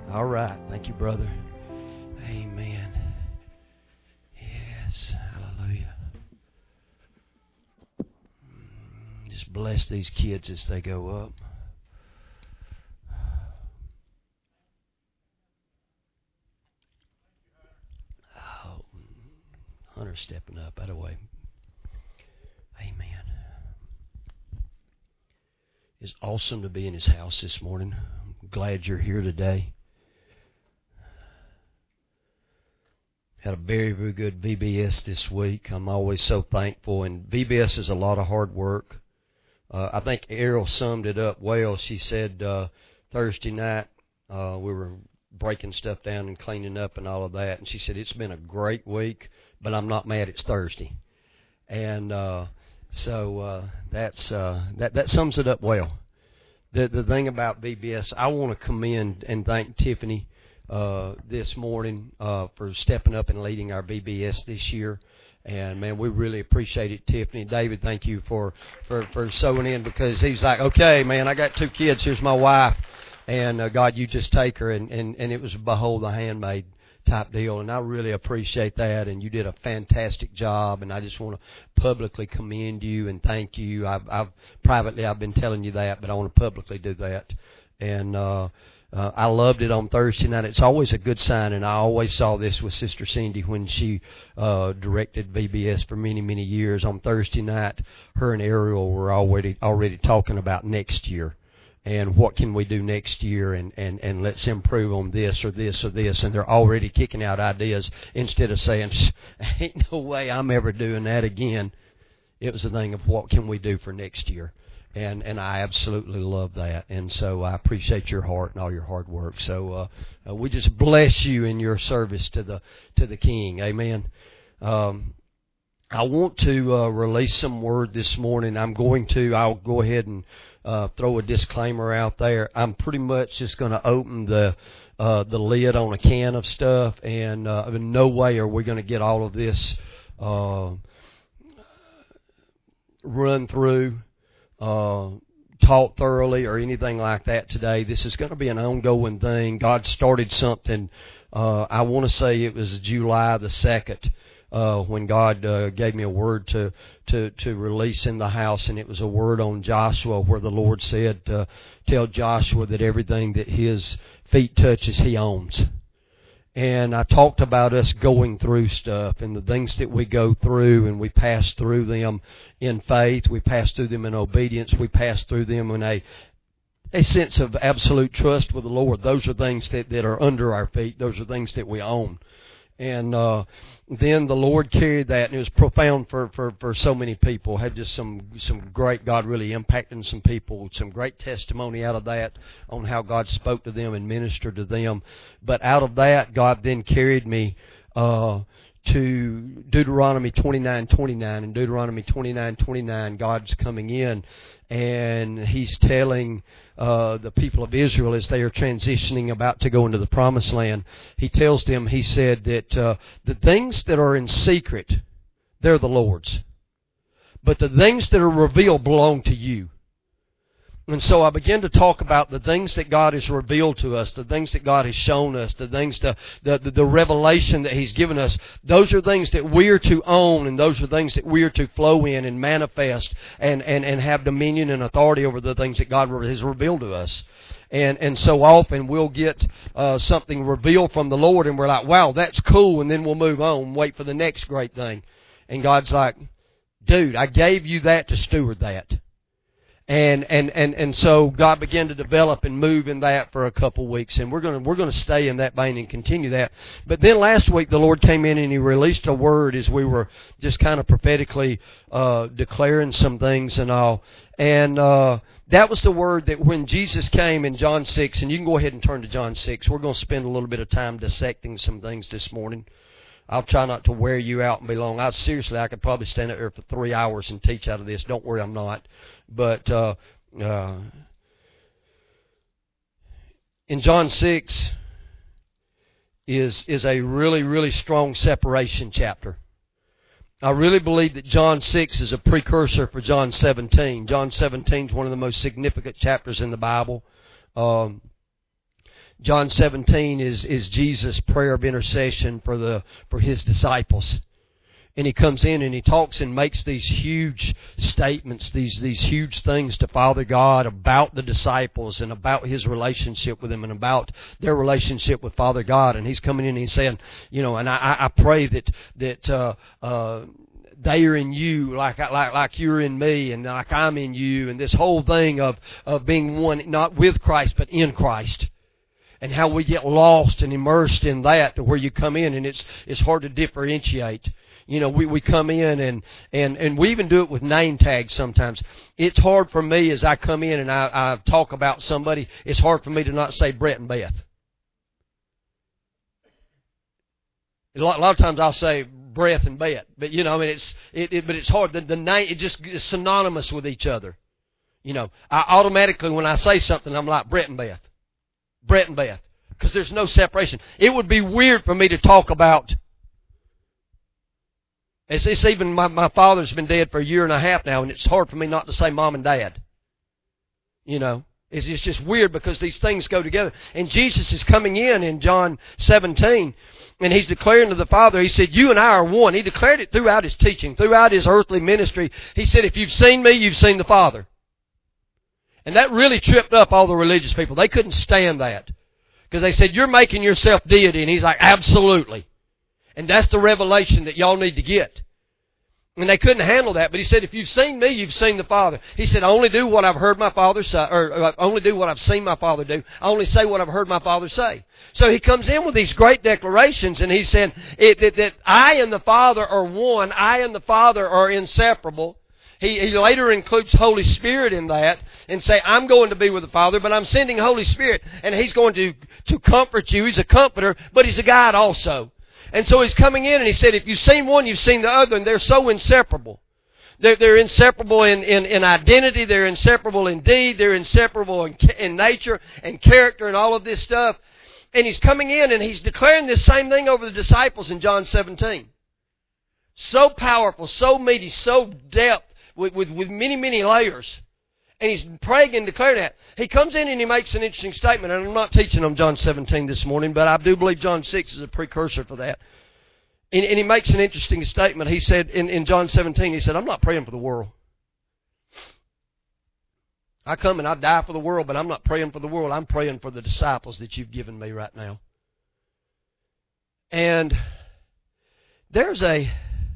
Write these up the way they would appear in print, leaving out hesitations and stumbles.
All right. Thank you, brother. Amen. Yes. Hallelujah. Just bless these kids as they go up. Oh, Hunter's stepping up. By the way. Amen. It's awesome to be in his house this morning. I'm glad you're here today. Had a very, very good VBS this week. I'm always so thankful. And VBS is a lot of hard work. I think Errol summed it up well. She said Thursday night we were breaking stuff down and cleaning up and all of that. And she said, it's been a great week, but I'm not mad it's Thursday. And so that sums it up well. The thing about VBS, I want to commend and thank Tiffany this morning for stepping up and leading our VBS this year. And, man, we really appreciate it, Tiffany. David, thank you for sewing in, because he's like, okay, man, I got 2 kids. Here's my wife. And, God, you just take her. And it was behold the handmaid type deal. And I really appreciate that. And you did a fantastic job. And I just want to publicly commend you and thank you. I've privately been telling you that, but I want to publicly do that. And I loved it on Thursday night. It's always a good sign, and I always saw this with Sister Cindy when she directed VBS for many, many years. On Thursday night, her and Ariel were already talking about next year and what can we do next year, and let's improve on this or this or this. And they're already kicking out ideas instead of saying, ain't no way I'm ever doing that again. It was a thing of what can we do for next year. And I absolutely love that. And so I appreciate your heart and all your hard work. So we just bless you in your service to the King. Amen. I want to release some word this morning. I'll go ahead and throw a disclaimer out there. I'm pretty much just going to open the lid on a can of stuff, and in no way are we going to get all of this run through, taught thoroughly or anything like that today. This is going to be an ongoing thing. God started something, I want to say it was July the 2nd, when God gave me a word to release in the house, and it was a word on Joshua where the Lord said, tell Joshua that everything that his feet touches, he owns. And I talked about us going through stuff and the things that we go through, and we pass through them in faith. We pass through them in obedience. We pass through them in a sense of absolute trust with the Lord. Those are things that are under our feet. Those are things that we own. And then the Lord carried that, and it was profound for so many people. Had just some great, God really impacting some people, some great testimony out of that on how God spoke to them and ministered to them. But out of that, God then carried me to Deuteronomy 29:29. In Deuteronomy 29:29, God's coming in, and He's telling the people of Israel as they are transitioning about to go into the Promised Land, He tells them, He said that the things that are in secret, they're the Lord's. But the things that are revealed belong to you. And so I began to talk about the things that God has revealed to us, the things that God has shown us, the things, the revelation that He's given us. Those are things that we are to own, and those are things that we are to flow in and manifest and have dominion and authority over the things that God has revealed to us. And so often we'll get something revealed from the Lord, and we're like, wow, that's cool, and then we'll move on, wait for the next great thing. And God's like, dude, I gave you that to steward that. And so God began to develop and move in that for a couple weeks, and we're going to stay in that vein and continue that. But then last week the Lord came in and He released a word as we were just kind of prophetically declaring some things and all. And that was the word that when Jesus came in John 6, and you can go ahead and turn to John 6. We're going to spend a little bit of time dissecting some things this morning. I'll try not to wear you out and be long. I could probably stand up here for 3 hours and teach out of this. Don't worry, I'm not. But in John 6 is a really, really strong separation chapter. I really believe that John 6 is a precursor for John 17. John 17 is one of the most significant chapters in the Bible. John 17 is Jesus' prayer of intercession for His disciples. And He comes in and He talks and makes these huge statements, these huge things to Father God about the disciples and about His relationship with them and about their relationship with Father God. And He's coming in and He's saying, and I pray that they are in you like you're in me and like I'm in you, and this whole thing of being one, not with Christ but in Christ. And how we get lost and immersed in that to where you come in and it's hard to differentiate. We come in and we even do it with name tags sometimes. It's hard for me as I come in and I talk about somebody, it's hard for me to not say Brett and Beth. A lot of times I'll say Breath and Beth, but but it's hard. The name, it just is synonymous with each other. I automatically, when I say something, I'm like Brett and Beth. Brett and Beth. Because there's no separation. It would be weird for me to talk about. It's even, my father's been dead for a year and a half now, and it's hard for me not to say Mom and Dad. It's just weird because these things go together. And Jesus is coming in John 17, and He's declaring to the Father, He said, you and I are one. He declared it throughout His teaching, throughout His earthly ministry. He said, if you've seen me, you've seen the Father. And that really tripped up all the religious people. They couldn't stand that. Because they said, you're making yourself deity. And He's like, absolutely. And that's the revelation that y'all need to get. And they couldn't handle that. But He said, if you've seen me, you've seen the Father. He said, I only do what I've heard my Father say, or I only do what I've seen my Father do. I only say what I've heard my Father say. So He comes in with these great declarations, and He's saying that I and the Father are one. I and the Father are inseparable. He later includes Holy Spirit in that and say, I'm going to be with the Father, but I'm sending Holy Spirit, and He's going to comfort you. He's a comforter, but He's a guide also. And so He's coming in and He said, if you've seen one, you've seen the other, and they're so inseparable. They're inseparable in identity, they're inseparable in deed, they're inseparable in nature and character and all of this stuff. And He's coming in and He's declaring this same thing over the disciples in John 17. So powerful, so meaty, so depth, with many, many layers. And He's praying and declaring that. He comes in and He makes an interesting statement. And I'm not teaching on John 17 this morning, but I do believe John 6 is a precursor for that. And He makes an interesting statement. He said in John 17, He said, I'm not praying for the world. I come and I die for the world, but I'm not praying for the world. I'm praying for the disciples that you've given me right now. And there's a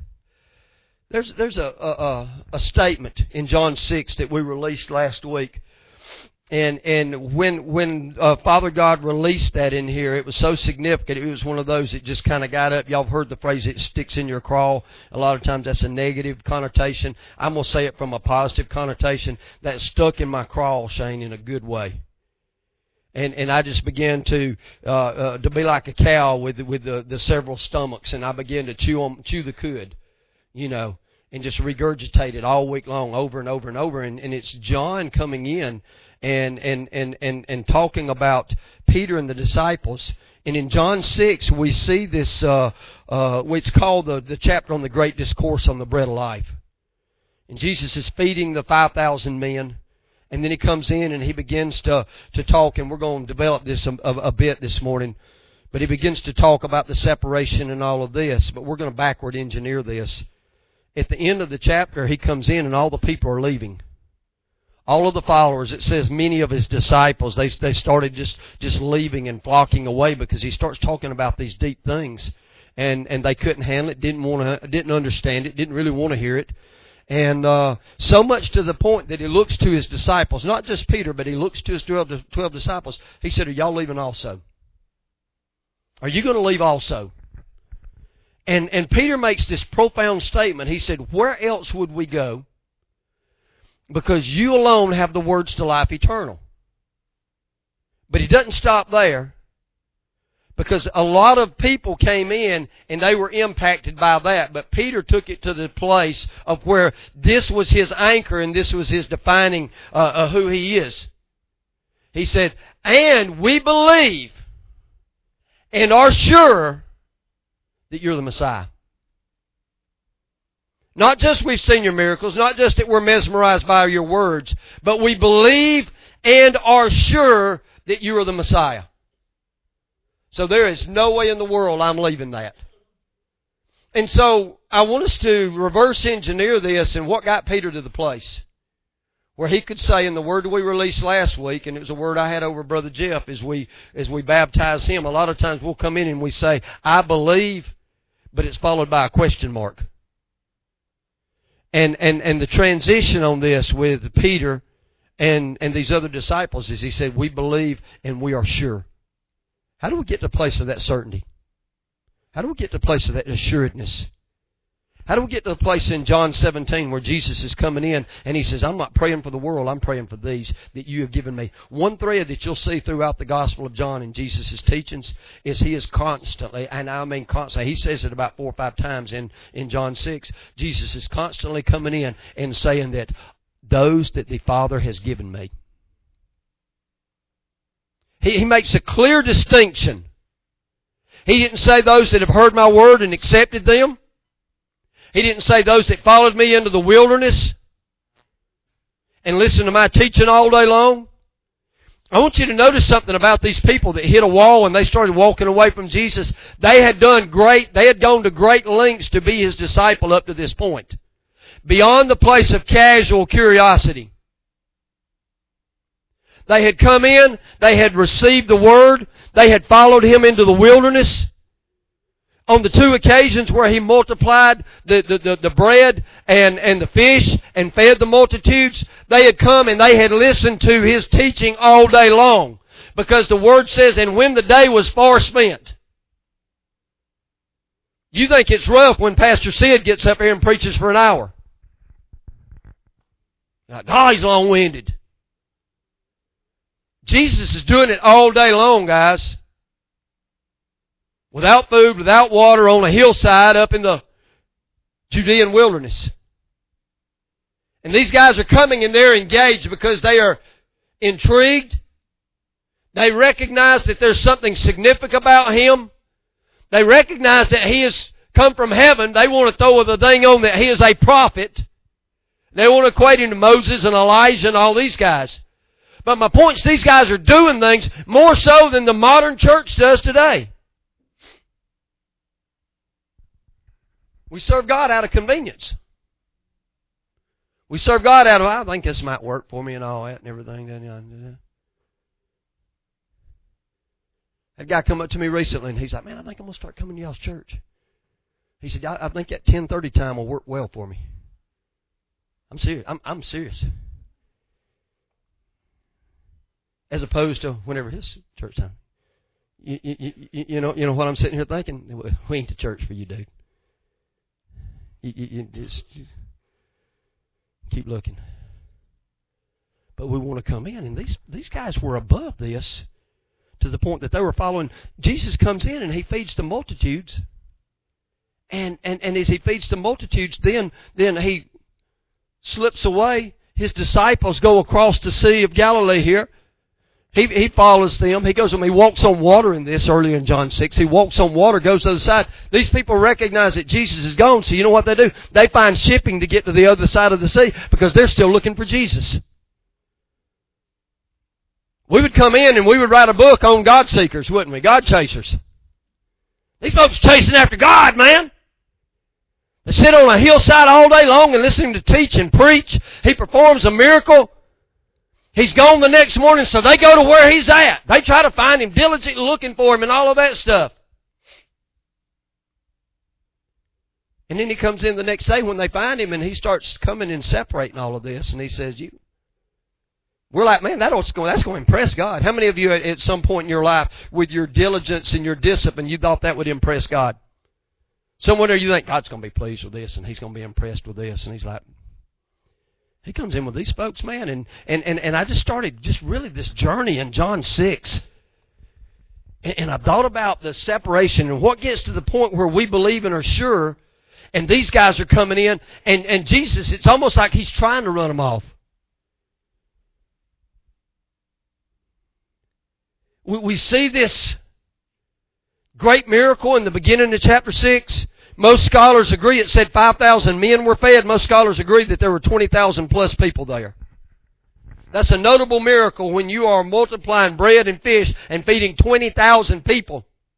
statement in John 6 that we released last week. And when Father God released that in here, it was so significant. It was one of those that just kind of got up. Y'all have heard the phrase, it sticks in your craw. A lot of times that's a negative connotation. I'm going to say it from a positive connotation. That stuck in my craw, Shane, in a good way. And I just began to be like a cow with the several stomachs, and I began to chew the cud, and just regurgitate it all week long, over and over and over. And it's John coming in and talking about Peter and the disciples. And in John 6, we see this, it's called the chapter on the Great Discourse on the Bread of Life. And Jesus is feeding the 5,000 men. And then He comes in and He begins to talk, and we're going to develop this a bit this morning. But He begins to talk about the separation and all of this. But we're going to backward engineer this. At the end of the chapter, He comes in and all the people are leaving. All of the followers, it says many of His disciples, they started just leaving and flocking away because He starts talking about these deep things. And they couldn't handle it, didn't understand it, didn't really want to hear it. And so much to the point that He looks to His disciples, not just Peter, but He looks to His 12 disciples. He said, are y'all leaving also? Are you going to leave also? And Peter makes this profound statement. He said, where else would we go? Because you alone have the words to life eternal. But he doesn't stop there. Because a lot of people came in and they were impacted by that. But Peter took it to the place of where this was his anchor and this was his defining who he is. He said, and we believe and are sure that you're the Messiah. Not just we've seen your miracles, not just that we're mesmerized by your words, but we believe and are sure that you are the Messiah. So there is no way in the world I'm leaving that. And so I want us to reverse engineer this and what got Peter to the place where he could say, in the word that we released last week, and it was a word I had over Brother Jeff as we baptize him, a lot of times we'll come in and we say, I believe, but it's followed by a question mark. And the transition on this with Peter and these other disciples is he said, we believe and we are sure. How do we get to the place of that certainty? How do we get to the place of that assuredness? How do we get to the place in John 17 where Jesus is coming in and He says, I'm not praying for the world, I'm praying for these that you have given me. One thread that you'll see throughout the Gospel of John in Jesus' teachings is He is constantly, and I mean constantly, He says it about 4 or 5 times in John 6, Jesus is constantly coming in and saying that those that the Father has given me. He makes a clear distinction. He didn't say those that have heard my word and accepted them. He didn't say those that followed me into the wilderness and listened to my teaching all day long. I want you to notice something about these people that hit a wall and they started walking away from Jesus. They had gone to great lengths to be His disciple up to this point. Beyond the place of casual curiosity. They had come in, they had received the Word, they had followed Him into the wilderness. On the 2 occasions where He multiplied the bread and the fish and fed the multitudes, they had come and they had listened to His teaching all day long. Because the Word says, and when the day was far spent. You think it's rough when Pastor Sid gets up here and preaches for an hour. Like, oh, he's long-winded. Jesus is doing it all day long, guys. Without food, without water, on a hillside up in the Judean wilderness. And these guys are coming and they're engaged because they are intrigued. They recognize that there's something significant about Him. They recognize that He has come from heaven. They want to throw the thing on that He is a prophet. They want to equate Him to Moses and Elijah and all these guys. But my point is these guys are doing things more so than the modern church does today. We serve God out of convenience. We serve God out of, I think this might work for me and all that and everything. That guy come up to me recently and he's like, man, I think I'm going to start coming to y'all's church. He said, I think that 10:30 time will work well for me. I'm serious. I'm serious. As opposed to whenever his church time. You know what I'm sitting here thinking? We ain't the church for you, dude. You just keep looking. But we want to come in. And these guys were above this to the point that they were following. Jesus comes in and He feeds the multitudes. And as He feeds the multitudes, then He slips away. His disciples go across the Sea of Galilee here. He follows them. He goes and he walks on water in this early in John 6. He walks on water, goes to the other side. These people recognize that Jesus is gone, so you know what they do? They find shipping to get to the other side of the sea because they're still looking for Jesus. We would come in and we would write a book on God seekers, wouldn't we? God chasers. These folks are chasing after God, man. They sit on a hillside all day long and listen to teach and preach. He performs a miracle. He's gone the next morning, so they go to where He's at. They try to find Him, diligently looking for Him and all of that stuff. And then He comes in the next day when they find Him and He starts coming and separating all of this. And He says, we're like, man, that's going to impress God. How many of you at some point in your life with your diligence and your discipline, you thought that would impress God? Somewhere you think, God's going to be pleased with this and He's going to be impressed with this. And He's like, He comes in with these folks, man. And I just started really this journey in John 6. And I thought about the separation and what gets to the point where we believe and are sure. And these guys are coming in. And Jesus, it's almost like He's trying to run them off. We see this great miracle in the beginning of chapter 6. Most scholars agree it said 5,000 men were fed. Most scholars agree that there were 20,000 plus people there. That's a notable miracle when you are multiplying bread and fish and feeding 20,000 people.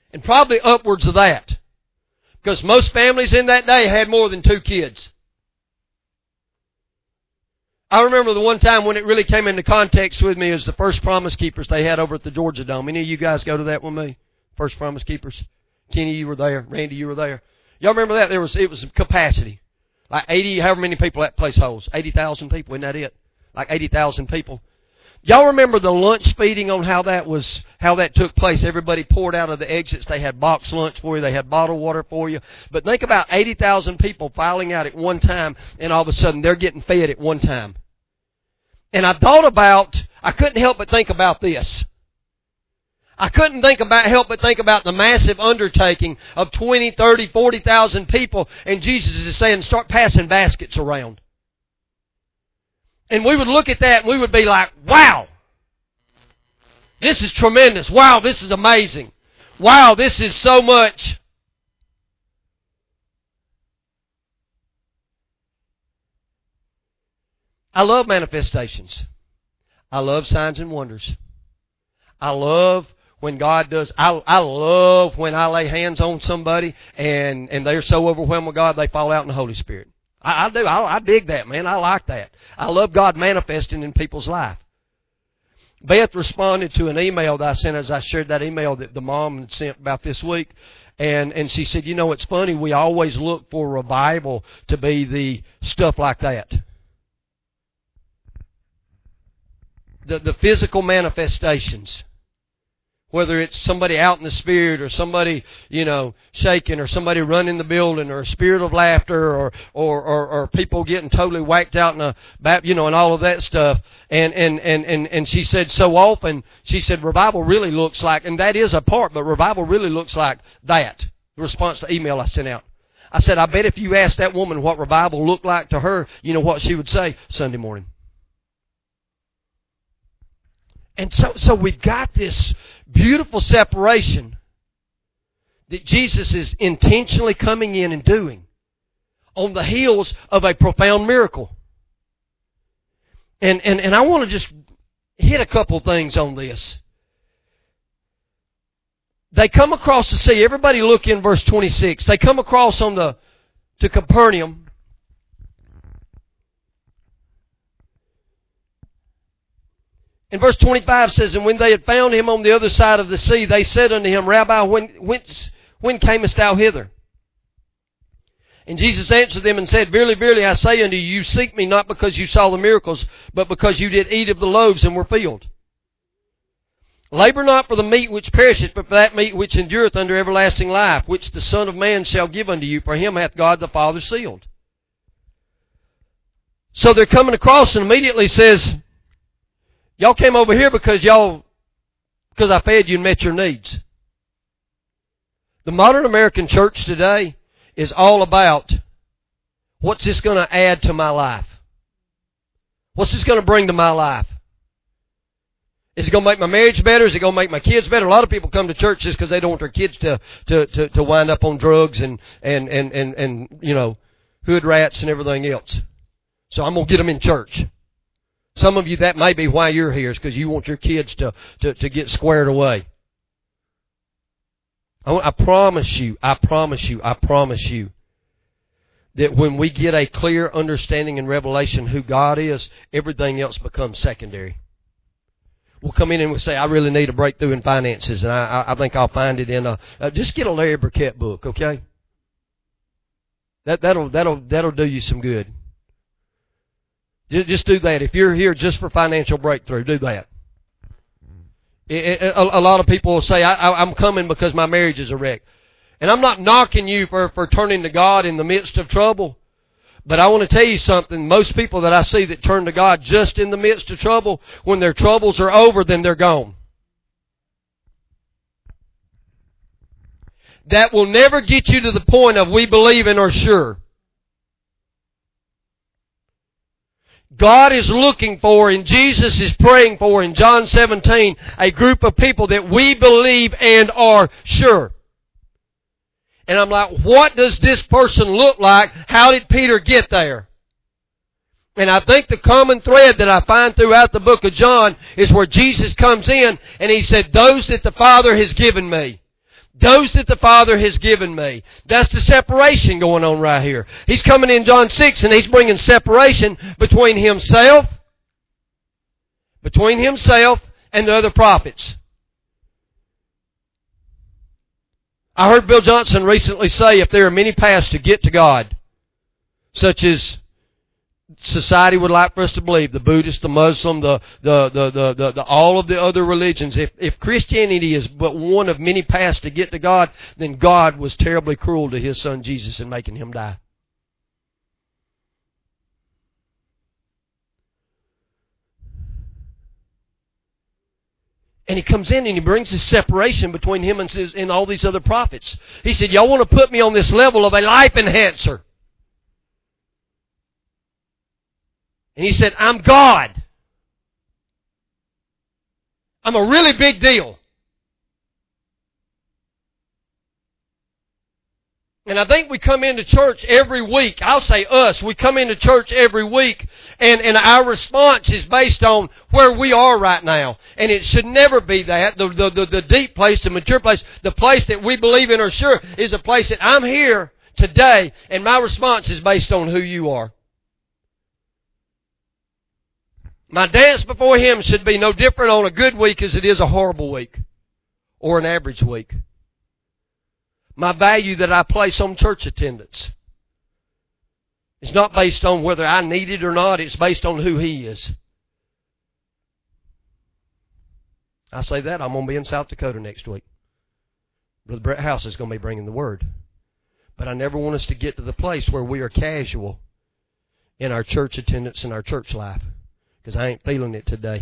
And probably upwards of that. Because most families in that day had more than 2 kids. I remember the one time when it really came into context with me is the First Promise Keepers they had over at the Georgia Dome. Any of you guys go to that with me? First Promise Keepers? Kenny, you were there. Randy, you were there. Y'all remember that? It was capacity. Like 80, however many people that place holds. 80,000 people, isn't that it? Like 80,000 people. Y'all remember the lunch feeding on how that took place? Everybody poured out of the exits. They had boxed lunch for you. They had bottled water for you. But think about 80,000 people filing out at one time, and all of a sudden they're getting fed at one time. And I couldn't help but think about this. I couldn't help but think about the massive undertaking of 20, 30, 40,000 people, and Jesus is saying, start passing baskets around. And we would look at that and we would be like, wow, this is tremendous. Wow, this is amazing. Wow, this is so much. I love manifestations. I love signs and wonders. I love when God does. I love when I lay hands on somebody and they're so overwhelmed with God they fall out in the Holy Spirit. I do. I dig that, man. I like that. I love God manifesting in people's life. Beth responded to an email that I sent as I shared that email that the mom had sent about this week. And she said, it's funny, we always look for revival to be the stuff like that. The physical manifestations. Whether it's somebody out in the spirit or somebody, shaking or somebody running the building or a spirit of laughter or people getting totally whacked out in and all of that stuff. And she said so often, she said revival really looks like, and that is a part, but revival really looks like that. The response to the email I sent out. I said, I bet if you asked that woman what revival looked like to her, you know what she would say? Sunday morning. And so we've got this beautiful separation that Jesus is intentionally coming in and doing on the heels of a profound miracle. And I want to just hit a couple things on this. They come across the sea. Everybody look in verse 26. They come across to Capernaum. And verse 25 says, and when they had found him on the other side of the sea, they said unto him, Rabbi, when camest thou hither? And Jesus answered them and said, Verily, verily, I say unto you, you seek me not because you saw the miracles, but because you did eat of the loaves and were filled. Labor not for the meat which perisheth, but for that meat which endureth unto everlasting life, which the Son of Man shall give unto you, for him hath God the Father sealed. So they're coming across and immediately says, y'all came over here because I fed you and met your needs. The modern American church today is all about, what's this going to add to my life? What's this going to bring to my life? Is it going to make my marriage better? Is it going to make my kids better? A lot of people come to church just because they don't want their kids to wind up on drugs and hood rats and everything else. So I'm going to get them in church. Some of you, that may be why you're here, is because you want your kids to get squared away. I promise you that when we get a clear understanding and revelation who God is, everything else becomes secondary. We'll come in and we'll say, I really need a breakthrough in finances, and I think I'll find it in just get a Larry Burkett book, okay? That'll do you some good. Just do that. If you're here just for financial breakthrough, do that. A lot of people will say, I'm coming because my marriage is a wreck. And I'm not knocking you for turning to God in the midst of trouble. But I want to tell you something. Most people that I see that turn to God just in the midst of trouble, when their troubles are over, then they're gone. That will never get you to the point of we believe and are sure. God is looking for, and Jesus is praying for in John 17, a group of people that we believe and are sure. And I'm like, what does this person look like? How did Peter get there? And I think the common thread that I find throughout the book of John is where Jesus comes in and He said, those that the Father has given me, Those that the Father has given me. That's the separation going on right here. He's coming in John 6 and he's bringing separation between himself and the other prophets. I heard Bill Johnson recently say if there are many paths to get to God, such as society would like for us to believe, the Buddhist, the Muslim, the all of the other religions, if Christianity is but one of many paths to get to God, then God was terribly cruel to His Son Jesus in making Him die. And He comes in and He brings this separation between Him and all these other prophets. He said, y'all want to put me on this level of a life enhancer. And He said, I'm God. I'm a really big deal. And I think we come into church every week. I'll say us. We come into church every week. And our response is based on where we are right now. And it should never be that. The deep place, the mature place, the place that we believe in or sure is a place that I'm here today. And my response is based on who you are. My dance before Him should be no different on a good week as it is a horrible week or an average week. My value that I place on church attendance is not based on whether I need it or not. It's based on who He is. I say that, I'm going to be in South Dakota next week. Brother Brett House is going to be bringing the Word. But I never want us to get to the place where we are casual in our church attendance and our church life. Because I ain't feeling it today.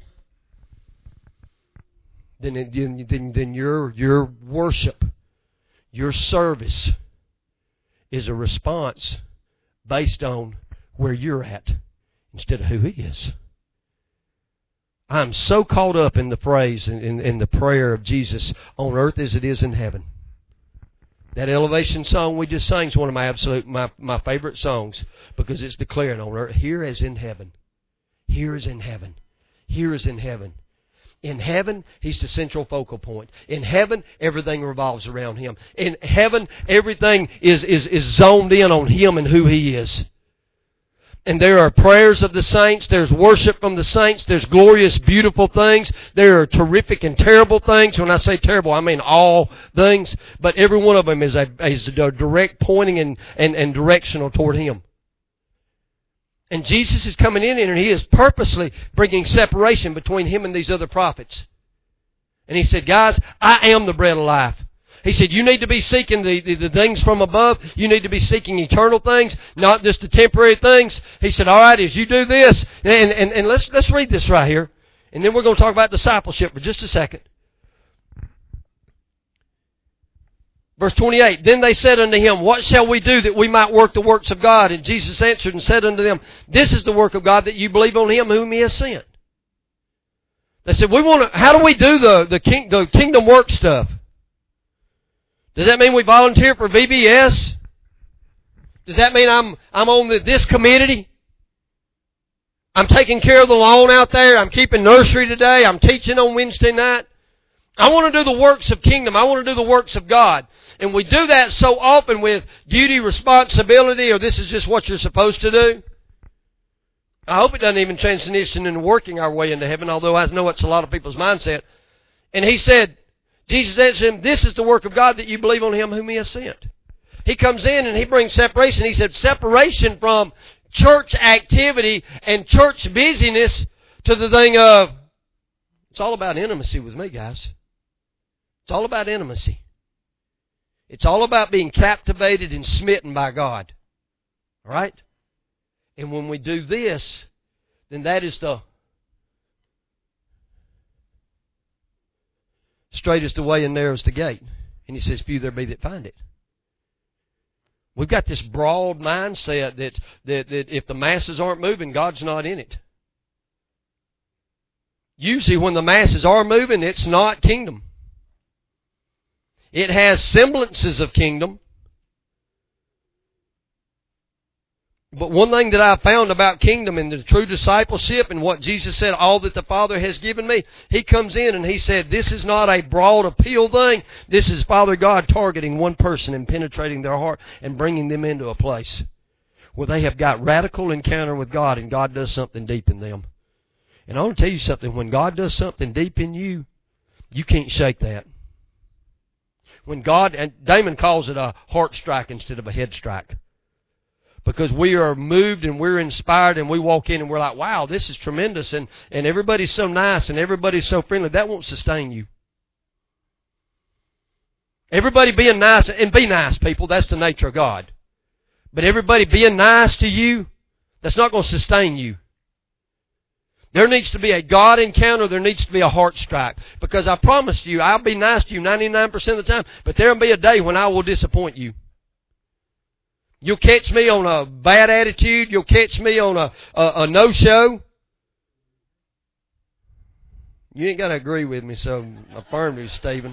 Then your worship, your service is a response based on where you're at instead of who He is. I'm so caught up in the phrase, in the prayer of Jesus, on earth as it is in heaven. That elevation song we just sang is one of my favorite songs because it's declaring on earth, here as in heaven. Here is in heaven. Here is in heaven. In heaven, He's the central focal point. In heaven, everything revolves around Him. In heaven, everything is zoned in on Him and who He is. And there are prayers of the saints. There's worship from the saints. There's glorious, beautiful things. There are terrific and terrible things. When I say terrible, I mean all things. But every one of them is a direct pointing and directional toward Him. And Jesus is coming in and He is purposely bringing separation between Him and these other prophets. And He said, guys, I am the bread of life. He said, you need to be seeking the things from above. You need to be seeking eternal things, not just the temporary things. He said, all right, as you do this, and let's read this right here. And then we're going to talk about discipleship for just a second. Verse 28, then they said unto Him, what shall we do that we might work the works of God? And Jesus answered and said unto them, this is the work of God, that you believe on Him whom He has sent. They said, how do we do the kingdom work stuff? Does that mean we volunteer for VBS? Does that mean I'm on this committee? I'm taking care of the lawn out there. I'm keeping nursery today. I'm teaching on Wednesday night. I want to do the works of kingdom. I want to do the works of God. And we do that so often with duty, responsibility, or this is just what you're supposed to do. I hope it doesn't even transition into working our way into heaven, although I know it's a lot of people's mindset. And He said, Jesus answered him, this is the work of God, that you believe on Him whom He has sent. He comes in and He brings separation. He said separation from church activity and church busyness to the thing of, it's all about intimacy with me, guys. It's all about intimacy. It's all about being captivated and smitten by God. All right? And when we do this, then that is the straight is the way and narrow is the gate. And He says, few there be that find it. We've got this broad mindset that if the masses aren't moving, God's not in it. Usually when the masses are moving, it's not kingdom. It has semblances of kingdom, But one thing that I found about kingdom and the true discipleship and what Jesus said, all that the Father has given me, He comes in and He said, this is not a broad appeal thing. This is Father God targeting one person and penetrating their heart and bringing them into a place where they have got radical encounter with God and God does something deep in them. And I want to tell you something, when God does something deep in you, you can't shake that. When God, and Damon calls it a heart strike instead of a head strike. Because we are moved and we're inspired and we walk in and we're like, wow, this is tremendous, and everybody's so nice and everybody's so friendly. That won't sustain you. Everybody being nice, and be nice, people, that's the nature of God. But everybody being nice to you, that's not going to sustain you. There needs to be a God encounter. There needs to be a heart strike. Because I promise you, I'll be nice to you 99% of the time, but there will be a day when I will disappoint you. You'll catch me on a bad attitude. You'll catch me on a no-show. You ain't got to agree with me, so affirm you, Stephen.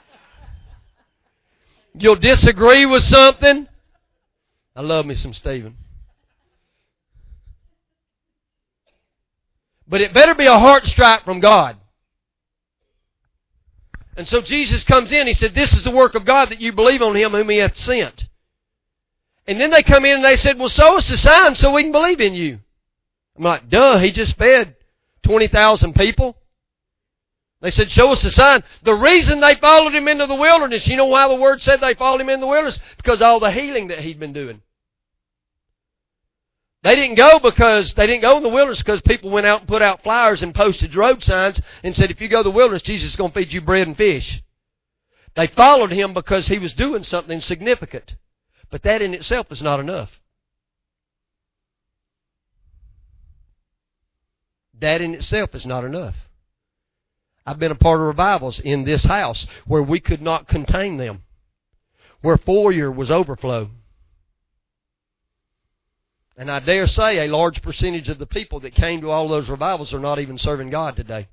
You'll disagree with something. I love me some Stephen. But it better be a heart strike from God. And so Jesus comes in. He said, this is the work of God, that you believe on Him whom He hath sent. And then they come in and they said, well, show us the sign so we can believe in you. I'm like, duh, He just fed 20,000 people. They said, show us the sign. The reason they followed Him into the wilderness, you know why the Word said they followed Him in the wilderness? Because of all the healing that He'd been doing. They didn't go in the wilderness because people went out and put out flyers and posted road signs and said, if you go to the wilderness, Jesus is going to feed you bread and fish. They followed Him because He was doing something significant. But that in itself is not enough. That in itself is not enough. I've been a part of revivals in this house where we could not contain them. Where foyer was overflow. And I dare say a large percentage of the people that came to all those revivals are not even serving God today.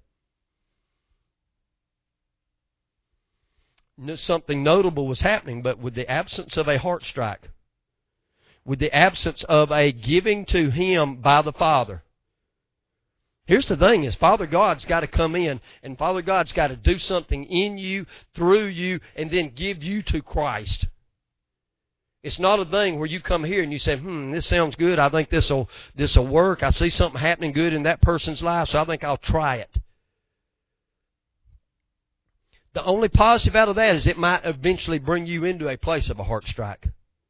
Something notable was happening, but with the absence of a heart strike, with the absence of a giving to Him by the Father. Here's the thing is, Father God's got to come in, and Father God's got to do something in you, through you, and then give you to Christ. It's not a thing where you come here and you say, this sounds good, I think this'll work, I see something happening good in that person's life, so I think I'll try it. The only positive out of that is it might eventually bring you into a place of a heart strike.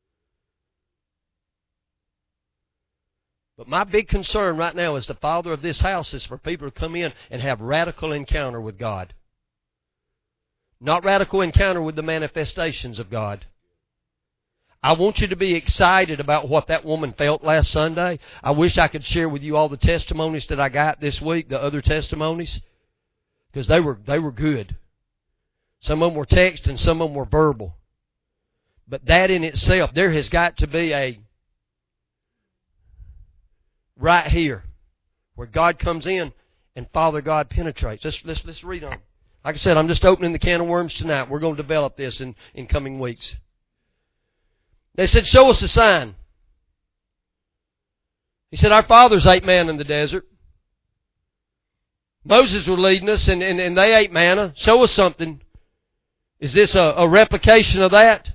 But my big concern right now as the father of this house is for people to come in and have radical encounter with God. Not radical encounter with the manifestations of God. I want you to be excited about what that woman felt last Sunday. I wish I could share with you all the testimonies that I got this week, the other testimonies, because they were good. Some of them were text and some of them were verbal. But that in itself, there has got to be a right here where God comes in and Father God penetrates. Let's read on. Like I said, I'm just opening the can of worms tonight. We're going to develop this in coming weeks. They said, show us a sign. He said, our fathers ate manna in the desert. Moses was leading us and they ate manna. Show us something. Is this a replication of that?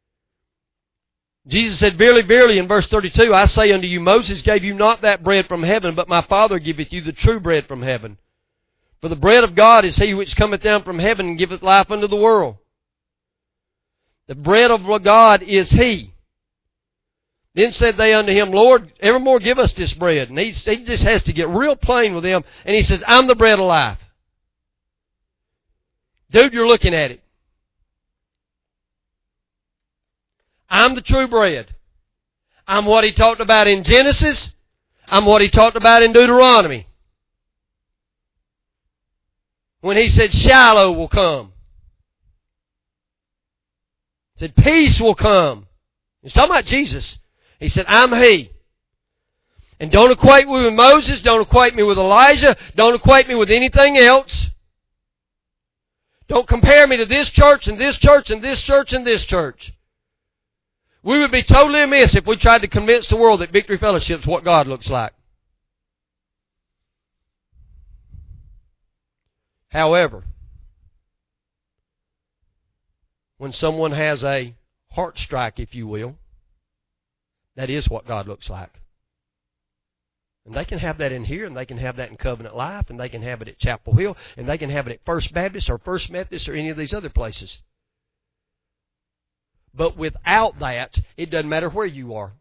Jesus said, verily, verily, in verse 32, I say unto you, Moses gave you not that bread from heaven, but my Father giveth you the true bread from heaven. For the bread of God is He which cometh down from heaven and giveth life unto the world. The bread of God is He. Then said they unto Him, Lord, evermore give us this bread. And he just has to get real plain with them. And He says, I'm the bread of life. Dude, you're looking at it. I'm the true bread. I'm what He talked about in Genesis. I'm what He talked about in Deuteronomy. When He said, Shiloh will come. He said, peace will come. He's talking about Jesus. He said, I'm He. And don't equate me with Moses. Don't equate me with Elijah. Don't equate me with anything else. Don't compare me to this church and this church and this church and this church. We would be totally amiss if we tried to convince the world that Victory Fellowship is what God looks like. However, when someone has a heart strike, if you will, that is what God looks like. And they can have that in here, and they can have that in Covenant Life, and they can have it at Chapel Hill, and they can have it at First Baptist or First Methodist or any of these other places. But without that, it doesn't matter where you are.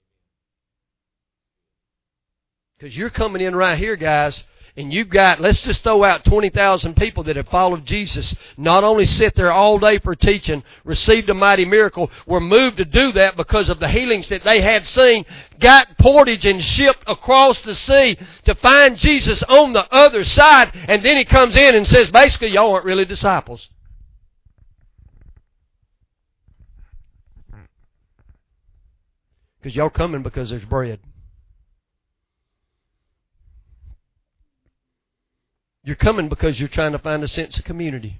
Because you're coming in right here, guys, and you've got, let's just throw out 20,000 people that have followed Jesus, not only sit there all day for teaching, received a mighty miracle, were moved to do that because of the healings that they had seen, got portage and shipped across the sea to find Jesus on the other side, and then He comes in and says, basically, y'all aren't really disciples. Because y'all coming because there's bread. You're coming because you're trying to find a sense of community.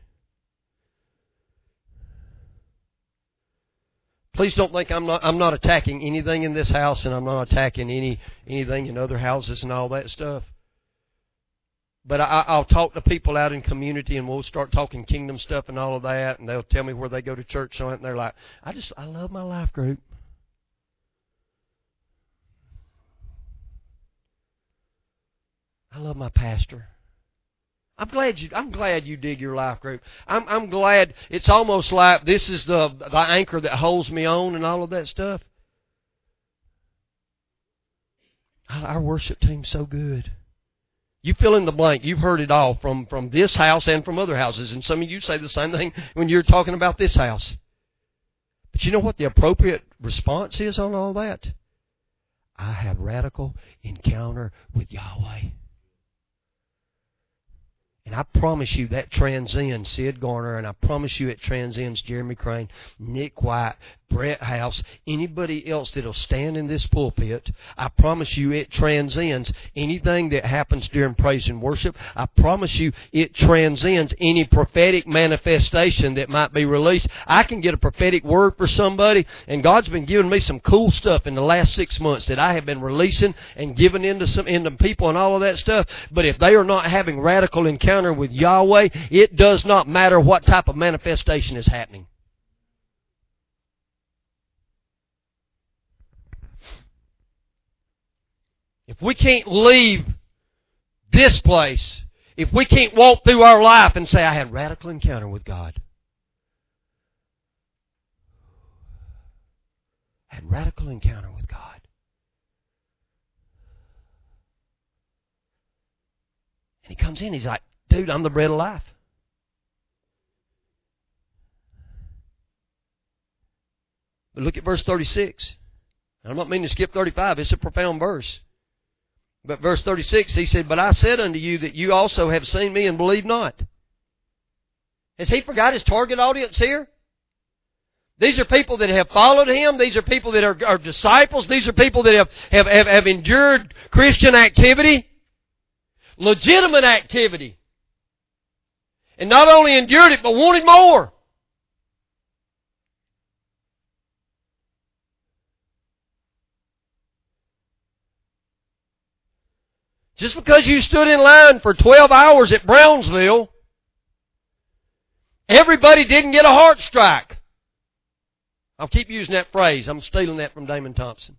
Please don't think I'm not attacking anything in this house, and I'm not attacking anything in other houses and all that stuff. But I'll talk to people out in community, and we'll start talking kingdom stuff and all of that, and they'll tell me where they go to church and they're like, I love my life group. I love my pastor. I'm glad you dig your life group. I'm glad. It's almost like this is the anchor that holds me on and all of that stuff. Our worship team's so good. You fill in the blank. You've heard it all from this house and from other houses. And some of you say the same thing when you're talking about this house. But you know what the appropriate response is on all that? I have radical encounter with Yahweh. And I promise you that transcends Sid Garner, and I promise you it transcends Jeremy Crane, Nick White, Brett House, anybody else that will stand in this pulpit. I promise you it transcends anything that happens during praise and worship. I promise you it transcends any prophetic manifestation that might be released. I can get a prophetic word for somebody, and God's been giving me some cool stuff in the last 6 months that I have been releasing and giving into people and all of that stuff. But if they are not having radical encounter with Yahweh, it does not matter what type of manifestation is happening. If we can't leave this place, if we can't walk through our life and say, I had radical encounter with God. I had radical encounter with God. And He comes in, He's like, dude, I'm the bread of life. But look at verse 36. I'm not meaning to skip 35. It's a profound verse. But verse 36, He said, but I said unto you that you also have seen me and believe not. Has He forgot His target audience here? These are people that have followed Him. These are people that are disciples. These are people that have endured Christian activity. Legitimate activity. And not only endured it, but wanted more. Just because you stood in line for 12 hours at Brownsville, everybody didn't get a heart strike. I'll keep using that phrase. I'm stealing that from Damon Thompson.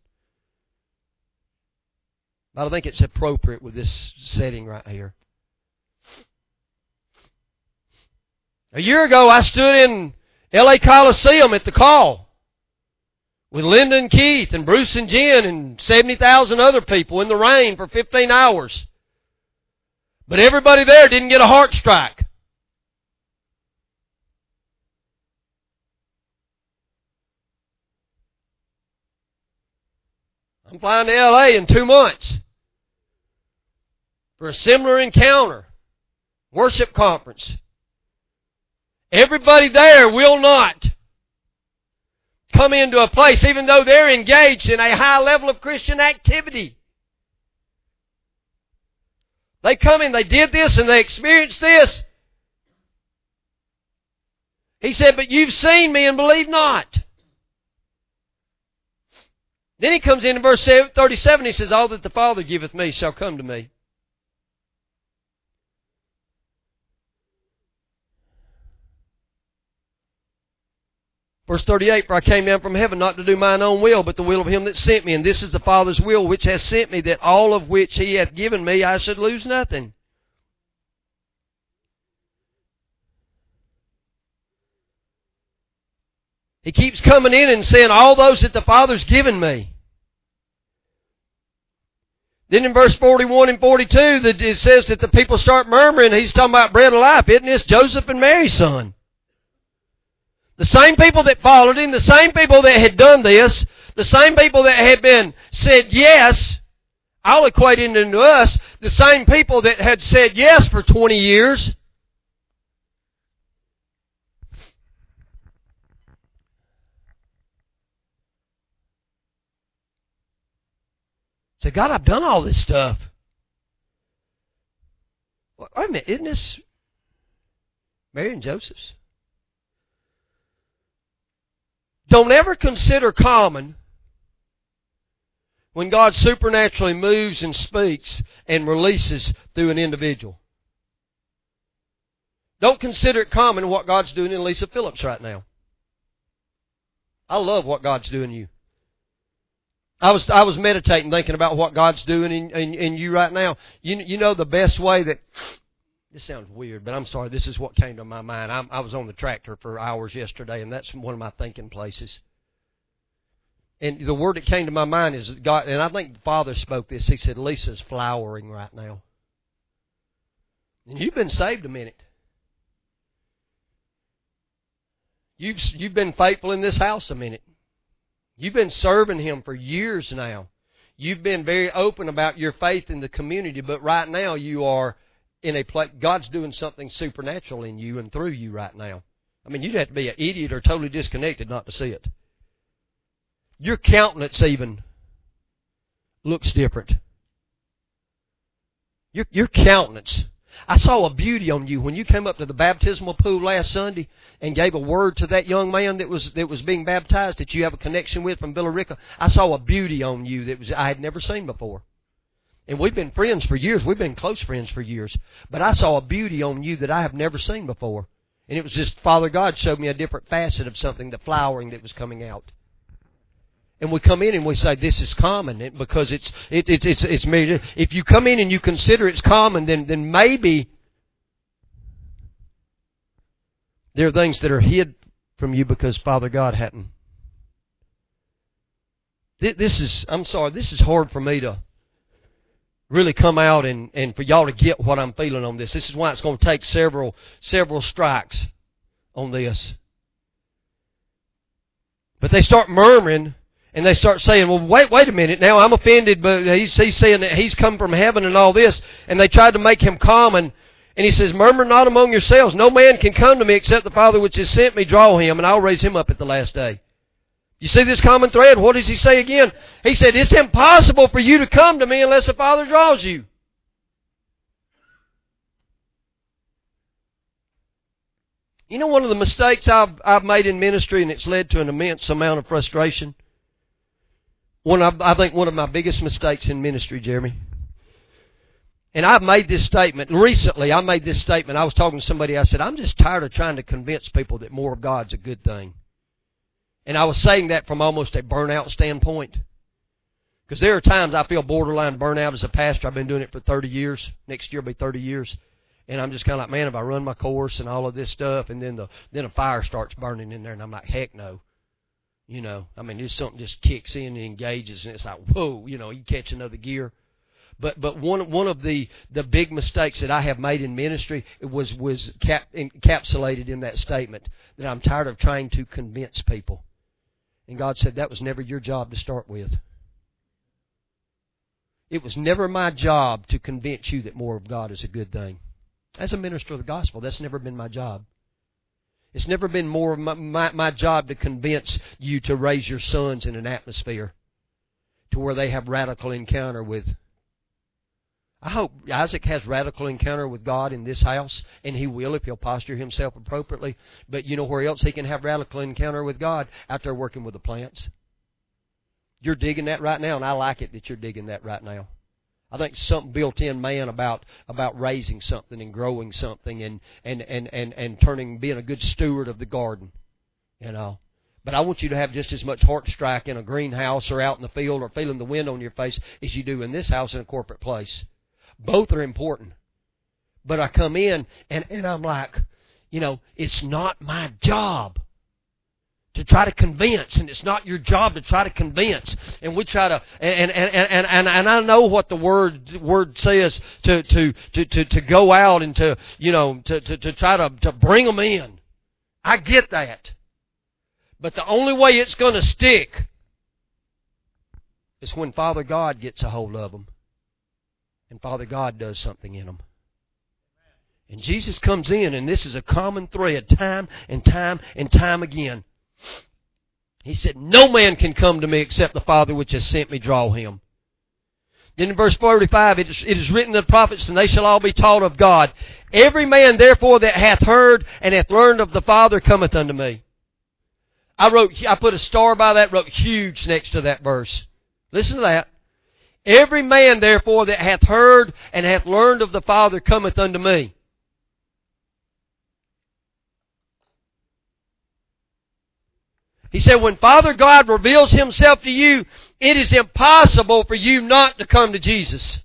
But I think it's appropriate with this setting right here. A year ago, I stood in L.A. Coliseum at the Call with Linda and Keith and Bruce and Jen and 70,000 other people in the rain for 15 hours. But everybody there didn't get a heart strike. I'm flying to L.A. in 2 months for a similar encounter, worship conference. Everybody there will not come into a place, even though they're engaged in a high level of Christian activity. They come in, they did this, and they experienced this. He said, but you've seen me and believe not. Then he comes in verse 37, he says, all that the Father giveth me shall come to me. Verse 38, for I came down from heaven not to do mine own will, but the will of him that sent me. And this is the Father's will which hath sent me, that all of which he hath given me I should lose nothing. He keeps coming in and saying, all those that the Father's given me. Then in verse 41 and 42, it says that the people start murmuring. He's talking about bread of life. Isn't this Joseph and Mary's son? The same people that followed him, the same people that had done this, the same people that had been said yes, I'll equate it into us, the same people that had said yes for 20 years. Say, God, I've done all this stuff. Wait a minute, isn't this Mary and Joseph's? Don't ever consider common when God supernaturally moves and speaks and releases through an individual. Don't consider it common what God's doing in Lisa Phillips right now. I love what God's doing in you. I was meditating, thinking about what God's doing in you right now. You know the best way that... This sounds weird, but I'm sorry. This is what came to my mind. I was on the tractor for hours yesterday, and that's one of my thinking places. And the word that came to my mind is God, and I think the Father spoke this. He said, Lisa's flowering right now. And you've been saved a minute. You've been faithful in this house a minute. You've been serving Him for years now. You've been very open about your faith in the community, but right now you are in a place. God's doing something supernatural in you and through you right now. I mean, you'd have to be an idiot or totally disconnected not to see it. Your countenance even looks different. Your countenance. I saw a beauty on you when you came up to the baptismal pool last Sunday and gave a word to that young man that was being baptized that you have a connection with from Villarica. I saw a beauty on you that I had never seen before. And we've been friends for years. We've been close friends for years. But I saw a beauty on you that I have never seen before. And it was just Father God showed me a different facet of something, the flowering that was coming out. And we come in and we say, this is common, because it's if you come in and you consider it's common, then maybe there are things that are hid from you because Father God hadn't. This is hard for me to really come out and for y'all to get what I'm feeling on this. This is why it's going to take several strikes on this. But they start murmuring. And they start saying, well, wait a minute now, I'm offended, but he's saying that he's come from heaven and all this. And they tried to make him common. And he says, murmur not among yourselves. No man can come to me except the Father which has sent me draw him, and I'll raise him up at the last day. You see this common thread? What does he say again? He said, it's impossible for you to come to me unless the Father draws you. You know one of the mistakes I've made in ministry, and it's led to an immense amount of frustration? I think one of my biggest mistakes in ministry, Jeremy. And I've made this statement. Recently, I made this statement. I was talking to somebody. I said, I'm just tired of trying to convince people that more of God's a good thing. And I was saying that from almost a burnout standpoint. Because there are times I feel borderline burnout as a pastor. I've been doing it for 30 years. Next year will be 30 years. And I'm just kind of like, man, if I run my course and all of this stuff, and then a fire starts burning in there, and I'm like, heck no. You know, I mean, just something just kicks in and engages, and it's like, whoa, you catch another gear. But one of the big mistakes that I have made in ministry was encapsulated in that statement, that I'm tired of trying to convince people. And God said that was never your job to start with. It was never my job to convince you that more of God is a good thing. As a minister of the gospel, that's never been my job. It's never been more of my job to convince you to raise your sons in an atmosphere to where they have radical encounter with. I hope Isaac has radical encounter with God in this house, and he will if he'll posture himself appropriately. But you know where else he can have radical encounter with God? Out there working with the plants. You're digging that right now, and I like it that you're digging that right now. I think something built in man about raising something and growing something and being a good steward of the garden. You know. But I want you to have just as much heart strike in a greenhouse or out in the field or feeling the wind on your face as you do in this house in a corporate place. Both are important. But I come in and I'm like, you know, it's not my job to try to convince, and it's not your job to try to convince. And we try to, and I know what the word says to go out and to, you know, to try to bring them in. I get that. But the only way it's going to stick is when Father God gets a hold of them. And Father God does something in them. And Jesus comes in, and this is a common thread time and time and time again. He said, no man can come to me except the Father which has sent me draw him. Then in verse 45, it is written in the prophets, and they shall all be taught of God. Every man therefore that hath heard and hath learned of the Father cometh unto me. I put a star by that, wrote huge next to that verse. Listen to that. Every man therefore that hath heard and hath learned of the Father cometh unto me. He said, when Father God reveals Himself to you, it is impossible for you not to come to Jesus.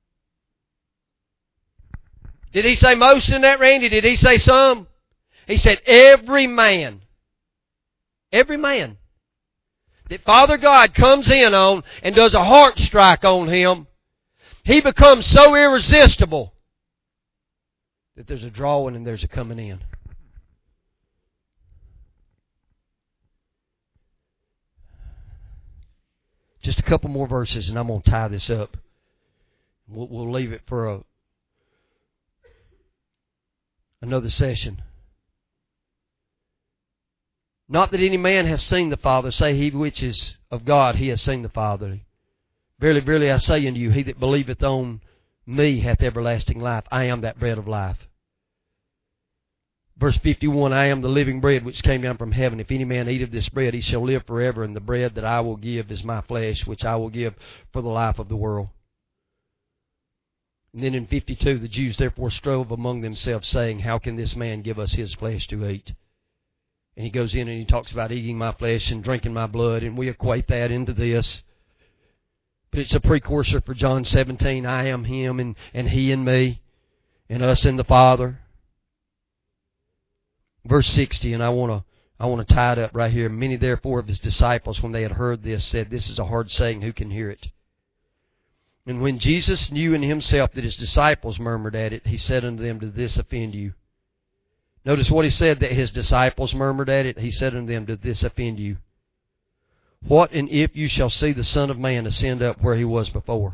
Did He say most in that, Randy? Did He say some? He said, every man. Every man. That Father God comes in on and does a heart strike on him, he becomes so irresistible that there's a drawing and there's a coming in. Just a couple more verses and I'm going to tie this up. We'll leave it for another session. Not that any man has seen the Father, say he which is of God, he has seen the Father. Verily, verily, I say unto you, he that believeth on me hath everlasting life. I am that bread of life. Verse 51, I am the living bread which came down from heaven. If any man eat of this bread, he shall live forever. And the bread that I will give is my flesh, which I will give for the life of the world. And then in 52, the Jews therefore strove among themselves, saying, how can this man give us his flesh to eat? And he goes in and he talks about eating my flesh and drinking my blood, and we equate that into this. But it's a precursor for John 17, I am Him and He in me, and us in the Father. Verse 60, and I want to tie it up right here. Many therefore of His disciples, when they had heard this, said, this is a hard saying, who can hear it? And when Jesus knew in Himself that His disciples murmured at it, He said unto them, did this offend you? Notice what He said, that His disciples murmured at it. He said unto them, did this offend you? What and if you shall see the Son of Man ascend up where He was before?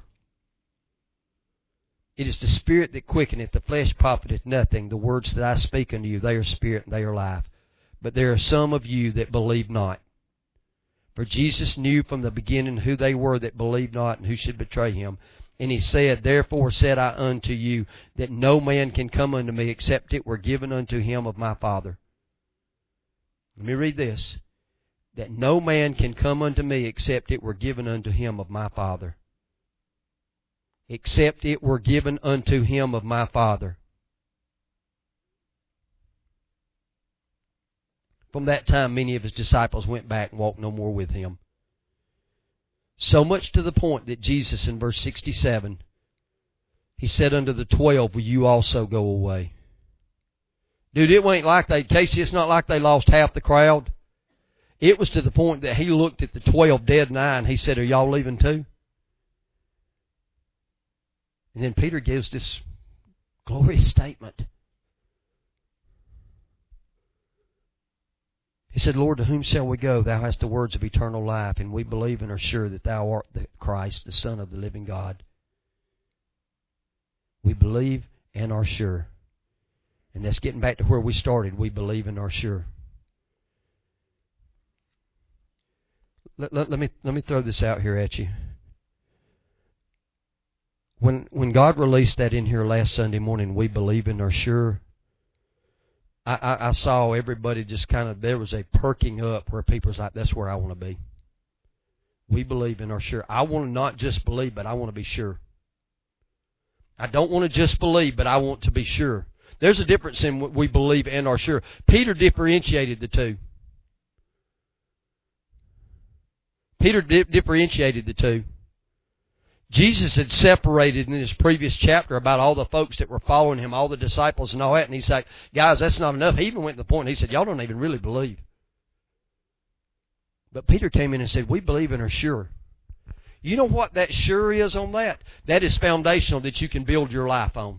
It is the Spirit that quickeneth, the flesh profiteth nothing. The words that I speak unto you, they are spirit and they are life. But there are some of you that believe not. For Jesus knew from the beginning who they were that believed not and who should betray Him. And He said, therefore said I unto you, that no man can come unto me except it were given unto him of my Father. Let me read this. That no man can come unto me except it were given unto him of my Father. Except it were given unto him of my Father. From that time, many of His disciples went back and walked no more with Him. So much to the point that Jesus in verse 67, He said unto the 12, will you also go away? Dude, it ain't like Casey, it's not like they lost half the crowd. It was to the point that He looked at the 12 dead in the eye and He said, are y'all leaving too? And then Peter gives this glorious statement. He said, Lord, to whom shall we go? Thou hast the words of eternal life, and we believe and are sure that Thou art the Christ, the Son of the living God. We believe and are sure. And that's getting back to where we started. We believe and are sure. Let me throw this out here at you. When God released that in here last Sunday morning, we believe and are sure, I saw everybody just kind of, there was a perking up where people was like, that's where I want to be. We believe and are sure. I want to not just believe, but I want to be sure. I don't want to just believe, but I want to be sure. There's a difference in what we believe and are sure. Peter differentiated the two. Peter differentiated the two. Jesus had separated in his previous chapter about all the folks that were following him, all the disciples and all that, and he said, guys, that's not enough. He even went to the point, and he said, y'all don't even really believe. But Peter came in and said, we believe and are sure. You know what that sure is on that? That is foundational that you can build your life on.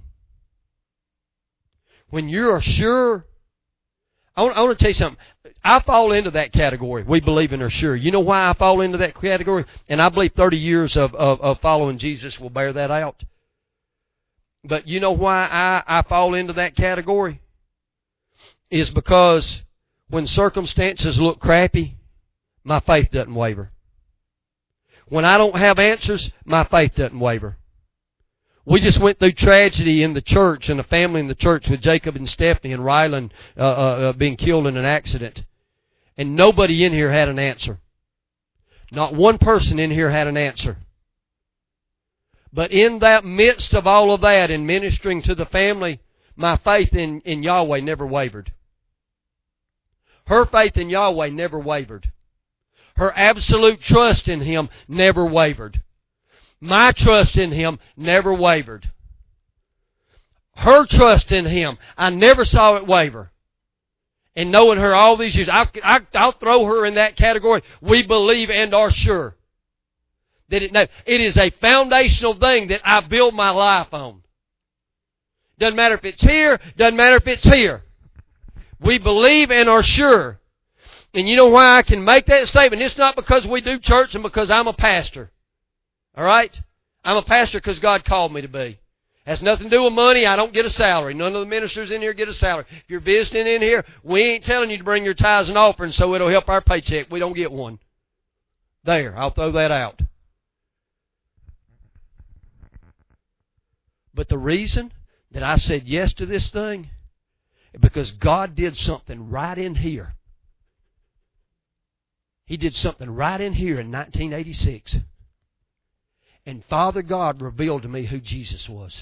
When you are sure, I want to tell you something. I fall into that category. We believe and are sure. You know why I fall into that category? And I believe 30 years of following Jesus will bear that out. But you know why I fall into that category? Is because when circumstances look crappy, my faith doesn't waver. When I don't have answers, my faith doesn't waver. We just went through tragedy in the church and a family in the church with Jacob and Stephanie and Rylan being killed in an accident. And nobody in here had an answer. Not one person in here had an answer. But in that midst of all of that and ministering to the family, my faith in Yahweh never wavered. Her faith in Yahweh never wavered. Her absolute trust in Him never wavered. My trust in Him never wavered. Her trust in Him, I never saw it waver. And knowing her all these years, I'll throw her in that category. We believe and are sure. That it is a foundational thing that I build my life on. Doesn't matter if it's here, doesn't matter if it's here. We believe and are sure. And you know why I can make that statement? It's not because we do church and because I'm a pastor. All right? I'm a pastor because God called me to be. Has nothing to do with money. I don't get a salary. None of the ministers in here get a salary. If you're visiting in here, we ain't telling you to bring your tithes and offerings so it'll help our paycheck. We don't get one. There, I'll throw that out. But the reason that I said yes to this thing is because God did something right in here. He did something right in here in 1986. And Father God revealed to me who Jesus was.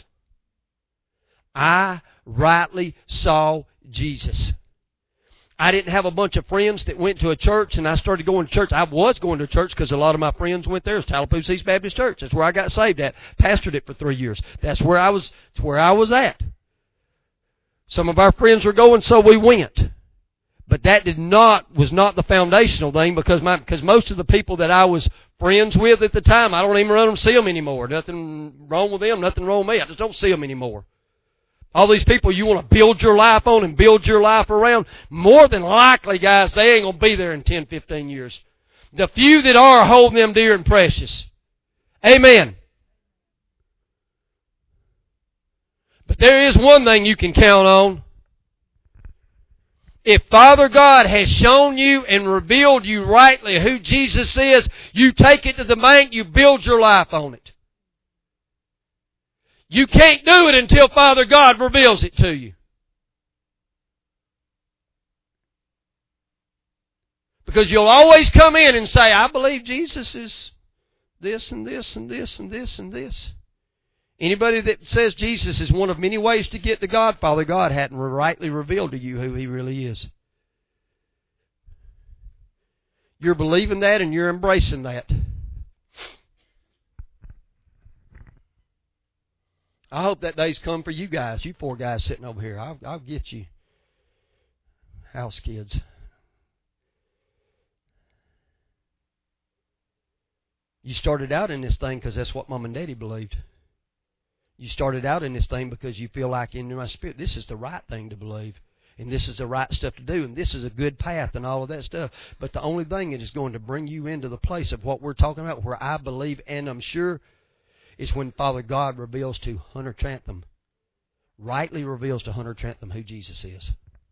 I rightly saw Jesus. I didn't have a bunch of friends that went to a church, and I started going to church. I was going to church because a lot of my friends went there. It's Tallapoosa East Baptist Church. That's where I got saved at. Pastored it for 3 years. That's where I was at. Some of our friends were going, so we went. But that was not the foundational thing because most of the people that I was friends with at the time, I don't even run them see them anymore. Nothing wrong with them, nothing wrong with me. I just don't see them anymore. All these people you want to build your life on and build your life around, more than likely, guys, they ain't going to be there in 10, 15 years. The few that are, hold them dear and precious. Amen. But there is one thing you can count on. If Father God has shown you and revealed you rightly who Jesus is, you take it to the bank, you build your life on it. You can't do it until Father God reveals it to you. Because you'll always come in and say, I believe Jesus is this and this and this and this and this. Anybody that says Jesus is one of many ways to get to God, Father God hadn't rightly revealed to you who He really is. You're believing that and you're embracing that. I hope that day's come for you guys, you 4 guys sitting over here. I'll get you. House kids. You started out in this thing because that's what Mom and Daddy believed. You started out in this thing because you feel like in my spirit, this is the right thing to believe. And this is the right stuff to do. And this is a good path and all of that stuff. But the only thing that is going to bring you into the place of what we're talking about, where I believe and I'm sure, is when Father God reveals to Hunter Trantham, rightly reveals to Hunter Trantham who Jesus is.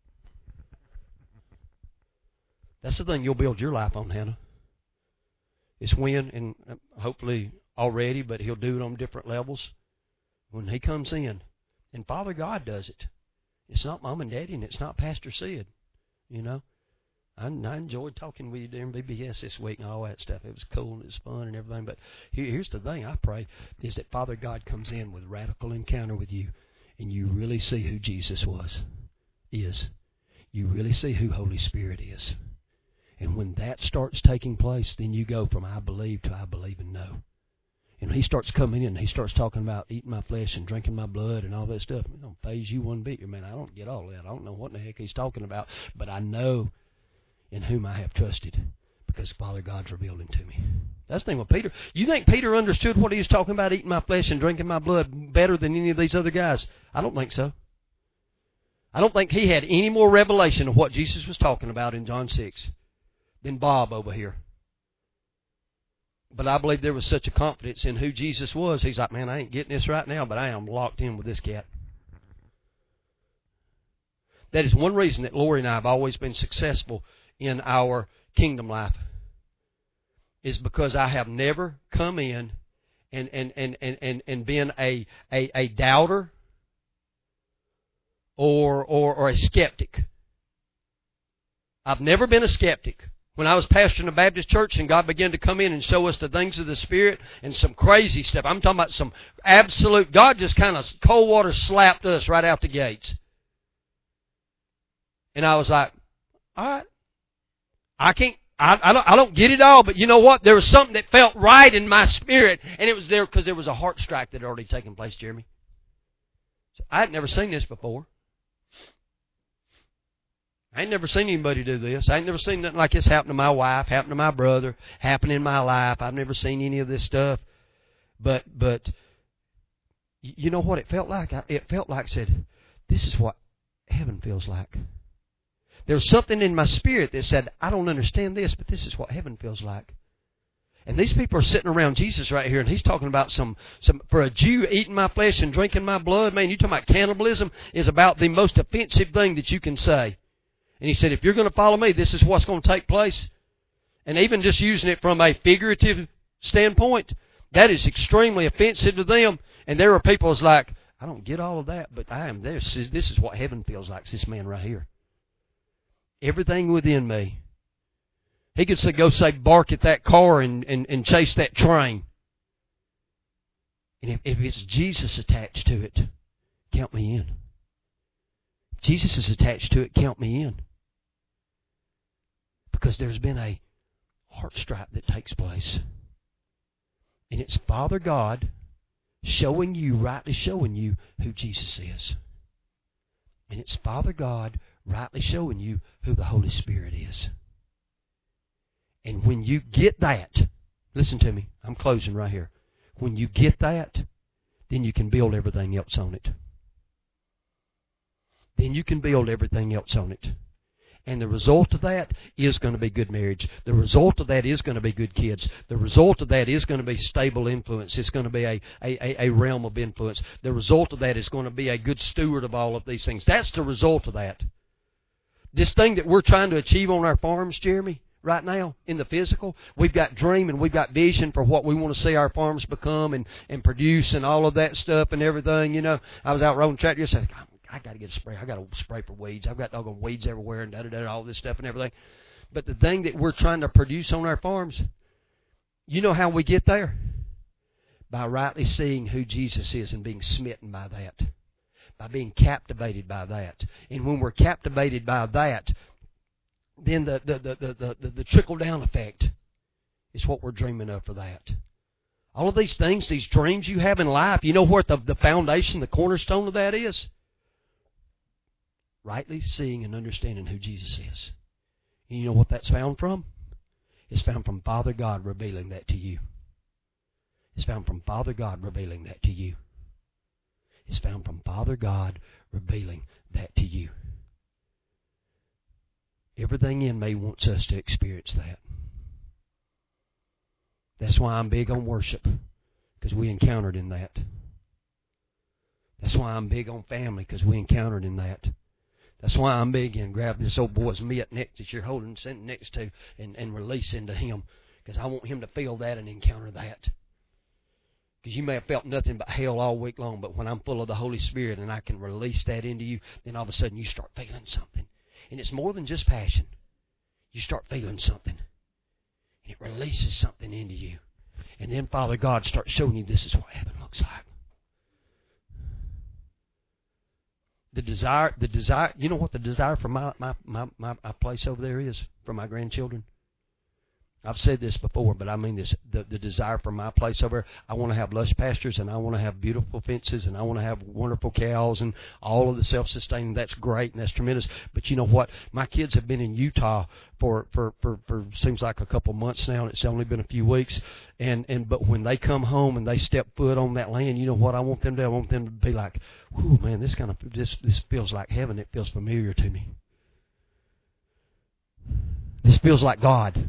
That's the thing you'll build your life on, Hannah. It's when, and hopefully already, but He'll do it on different levels. When He comes in, and Father God does it. It's not Mom and Daddy, and it's not Pastor Sid, you know. I enjoyed talking with you during BBS this week and all that stuff. It was cool and it was fun and everything. But here's the thing I pray is that Father God comes in with radical encounter with you, and you really see who Jesus is. You really see who Holy Spirit is. And when that starts taking place, then you go from I believe to I believe and know. And he starts coming in and he starts talking about eating my flesh and drinking my blood and all that stuff. It don't faze you one bit. Man, I don't get all that. I don't know what in the heck he's talking about. But I know in whom I have trusted, because Father God's revealed him to me. That's the thing with Peter. You think Peter understood what he was talking about, eating my flesh and drinking my blood, better than any of these other guys? I don't think so. I don't think he had any more revelation of what Jesus was talking about in John 6 than Bob over here. But I believe there was such a confidence in who Jesus was. He's like, man, I ain't getting this right now, but I am locked in with this cat. That is one reason that Lori and I have always been successful in our kingdom life, is because I have never come in and been a doubter or a skeptic. I've never been a skeptic. When I was pastoring a Baptist church and God began to come in and show us the things of the Spirit and some crazy stuff, I'm talking about some absolute, God just kind of cold water slapped us right out the gates. And I was like, all right, I don't get it all, but you know what? There was something that felt right in my spirit, and it was there because there was a heart strike that had already taken place, Jeremy. So I had never seen this before. I ain't never seen anybody do this. I ain't never seen nothing like this happen to my wife, happen to my brother, happen in my life. I've never seen any of this stuff. But you know what it felt like? It felt like, said, this is what heaven feels like. There was something in my spirit that said, I don't understand this, but this is what heaven feels like. And these people are sitting around Jesus right here, and he's talking about some for a Jew, eating my flesh and drinking my blood. Man, you talking about cannibalism is about the most offensive thing that you can say. And he said, if you're going to follow me, this is what's going to take place. And even just using it from a figurative standpoint, that is extremely offensive to them. And there are people who's like, I don't get all of that, but I am there. This is what heaven feels like, this man right here. Everything within me. He could go say, bark at that car and chase that train. And if it's Jesus attached to it, count me in. If Jesus is attached to it, count me in. Because there's been a heart strike that takes place. And it's Father God rightly showing you who Jesus is. And it's Father God rightly showing you who the Holy Spirit is. And when you get that, listen to me, I'm closing right here. When you get that, then you can build everything else on it. Then you can build everything else on it. And the result of that is going to be good marriage. The result of that is going to be good kids. The result of that is going to be stable influence. It's going to be a realm of influence. The result of that is going to be a good steward of all of these things. That's the result of that. This thing that we're trying to achieve on our farms, Jeremy, right now, in the physical, we've got dream and we've got vision for what we want to see our farms become and produce and all of that stuff and everything. You know, I was out rolling tractor yesterday. I got to get a spray. I got to spray for weeds. I've got doggone weeds everywhere and all this stuff and everything. But the thing that we're trying to produce on our farms, you know how we get there? By rightly seeing who Jesus is and being smitten by that. By being captivated by that. And when we're captivated by that, then the trickle-down effect is what we're dreaming of for that. All of these things, these dreams you have in life, you know what the foundation, the cornerstone of that is? Rightly seeing and understanding who Jesus is. And you know what that's found from? It's found from Father God revealing that to you. It's found from Father God revealing that to you. It's found from Father God revealing that to you. Everything in me wants us to experience that. That's why I'm big on worship, because we encountered in that. That's why I'm big on family, because we encountered in that. That's why I'm big in grab this old boy's mitt next that you're holding, sitting next to, and release into him, because I want him to feel that and encounter that. Because you may have felt nothing but hell all week long, but when I'm full of the Holy Spirit and I can release that into you, then all of a sudden you start feeling something. And it's more than just passion. you start feeling something. And it releases something into you. And then Father God starts showing you this is what heaven looks like. The desire, you know what the desire for my place over there is for my grandchildren? I've said this before, but I mean this. The desire for my place over there, I want to have lush pastures, and I want to have beautiful fences, and I want to have wonderful cows, and all of the self-sustaining. That's great, and that's tremendous. But you know what? My kids have been in Utah for seems like a couple months now, and it's only been a few weeks. But when they come home and they step foot on that land, you know what I want them to do? I want them to be like, "Whew, man, this feels like heaven. It feels familiar to me. This feels like God."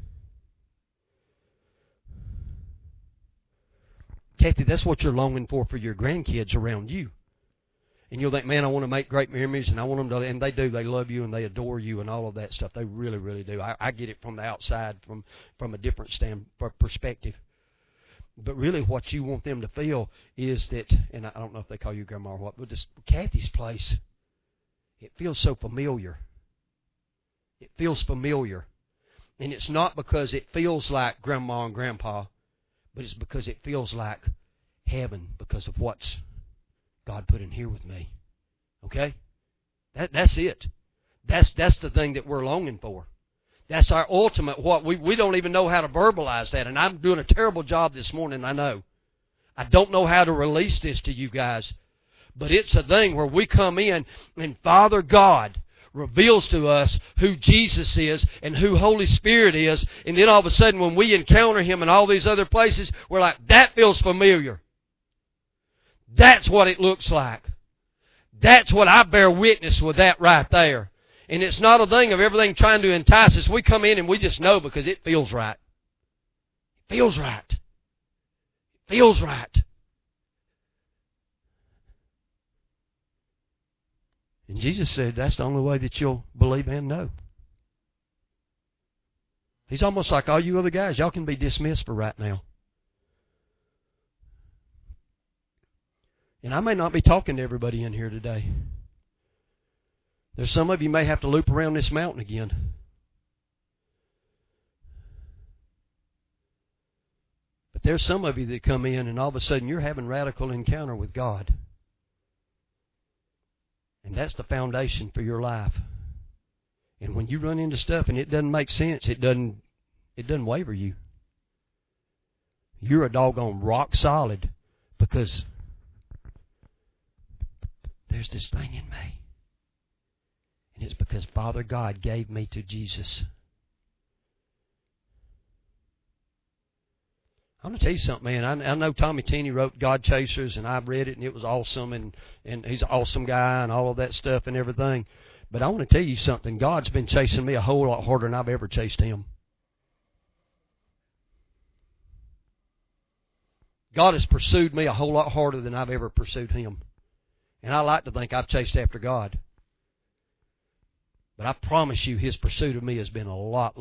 Kathy, that's what you're longing for your grandkids around you. And you'll think, man, I want to make great memories, and I want them to, and they do. They love you, and they adore you, and all of that stuff. They really, really do. I get it from the outside, from a different perspective. But really what you want them to feel is that, and I don't know if they call you grandma or what, but this Kathy's place, it feels so familiar. It feels familiar. And it's not because it feels like grandma and grandpa, but it's because it feels like heaven because of what's God put in here with me. Okay? That's it. That's the thing that we're longing for. That's our ultimate what. We don't even know how to verbalize that. And I'm doing a terrible job this morning, I know. I don't know how to release this to you guys. But it's a thing where we come in and Father God reveals to us who Jesus is and who Holy Spirit is. And then all of a sudden when we encounter Him in all these other places, we're like, that feels familiar. That's what it looks like. That's what I bear witness with that right there. And it's not a thing of everything trying to entice us. We come in and we just know because it feels right. It feels right. It feels right. And Jesus said that's the only way that you'll believe and know. He's almost like all you other guys. Y'all can be dismissed for right now. And I may not be talking to everybody in here today. There's some of you may have to loop around this mountain again. But there's some of you that come in and all of a sudden you're having radical encounter with God. And that's the foundation for your life. And when you run into stuff and it doesn't make sense, it doesn't waver you. You're a doggone rock solid because there's this thing in me. And it's because Father God gave me to Jesus. I'm going to tell you something, man. I know Tommy Tenney wrote God Chasers, and I've read it, and it was awesome, and he's an awesome guy and all of that stuff and everything. But I want to tell you something. God's been chasing me a whole lot harder than I've ever chased Him. God has pursued me a whole lot harder than I've ever pursued Him. And I like to think I've chased after God. But I promise you, His pursuit of me has been a lot.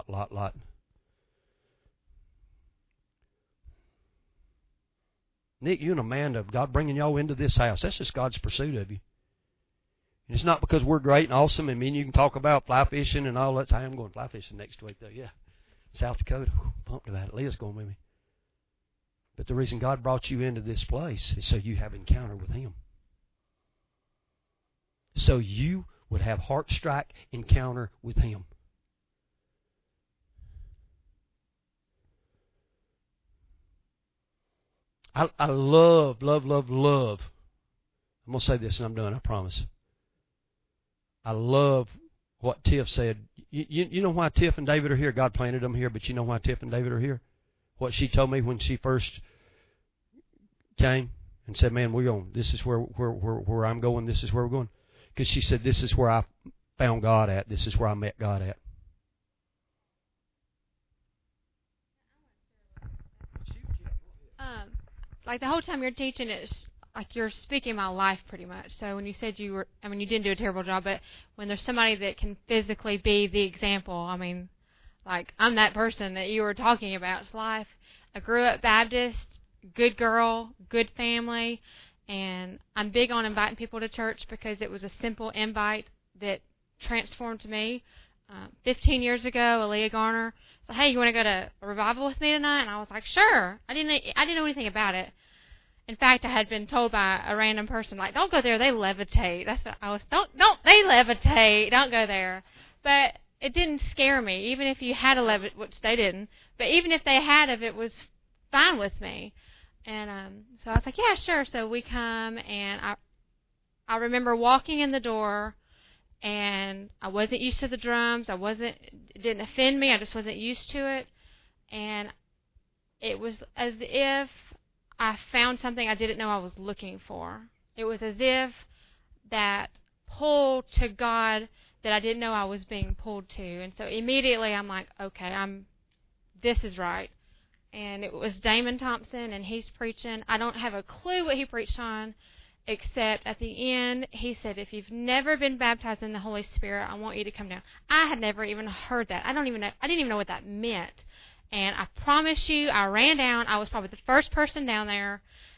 Nick, you and Amanda, God bringing y'all into this house, that's just God's pursuit of you. And it's not because we're great and awesome and me and you can talk about fly fishing and all that. I am going fly fishing next week, though, yeah. South Dakota, pumped about it. Leah's going with me. But the reason God brought you into this place is so you have encounter with Him. So you would have heart strike encounter with Him. I love. I'm going to say this and I'm done, I promise. I love what Tiff said. You know why Tiff and David are here? God planted them here, but you know why Tiff and David are here? What she told me when she first came and said, man, this is where I'm going, this is where we're going. Because she said, this is where I found God at. This is where I met God at. Like the whole time you're teaching, it's like you're speaking my life pretty much. So when you said you didn't do a terrible job, but when there's somebody that can physically be the example, like I'm that person that you were talking about. It's life. I grew up Baptist, good girl, good family, and I'm big on inviting people to church because it was a simple invite that transformed me. 15 years ago, Aaliyah Garner. So, hey, you want to go to a revival with me tonight? And I was like, sure. I didn't know anything about it. In fact, I had been told by a random person, like, don't go there, they levitate. That's what I was, they levitate, don't go there. But it didn't scare me, even if you had a levitate, which they didn't. But even if they had, it was fine with me. And so I was like, yeah, sure. So we come, and I remember walking in the door, and I wasn't used to the drums. It didn't offend me. I just wasn't used to it. And it was as if I found something I didn't know I was looking for. It was as if that pull to God that I didn't know I was being pulled to. And so immediately I'm like, okay, this is right. And it was Damon Thompson, and he's preaching. I don't have a clue what he preached on, except at the end, he said, if you've never been baptized in the Holy Spirit, I want you to come down. I had never even heard that. I didn't even know what that meant. And I promise you, I ran down. I was probably the first person down there,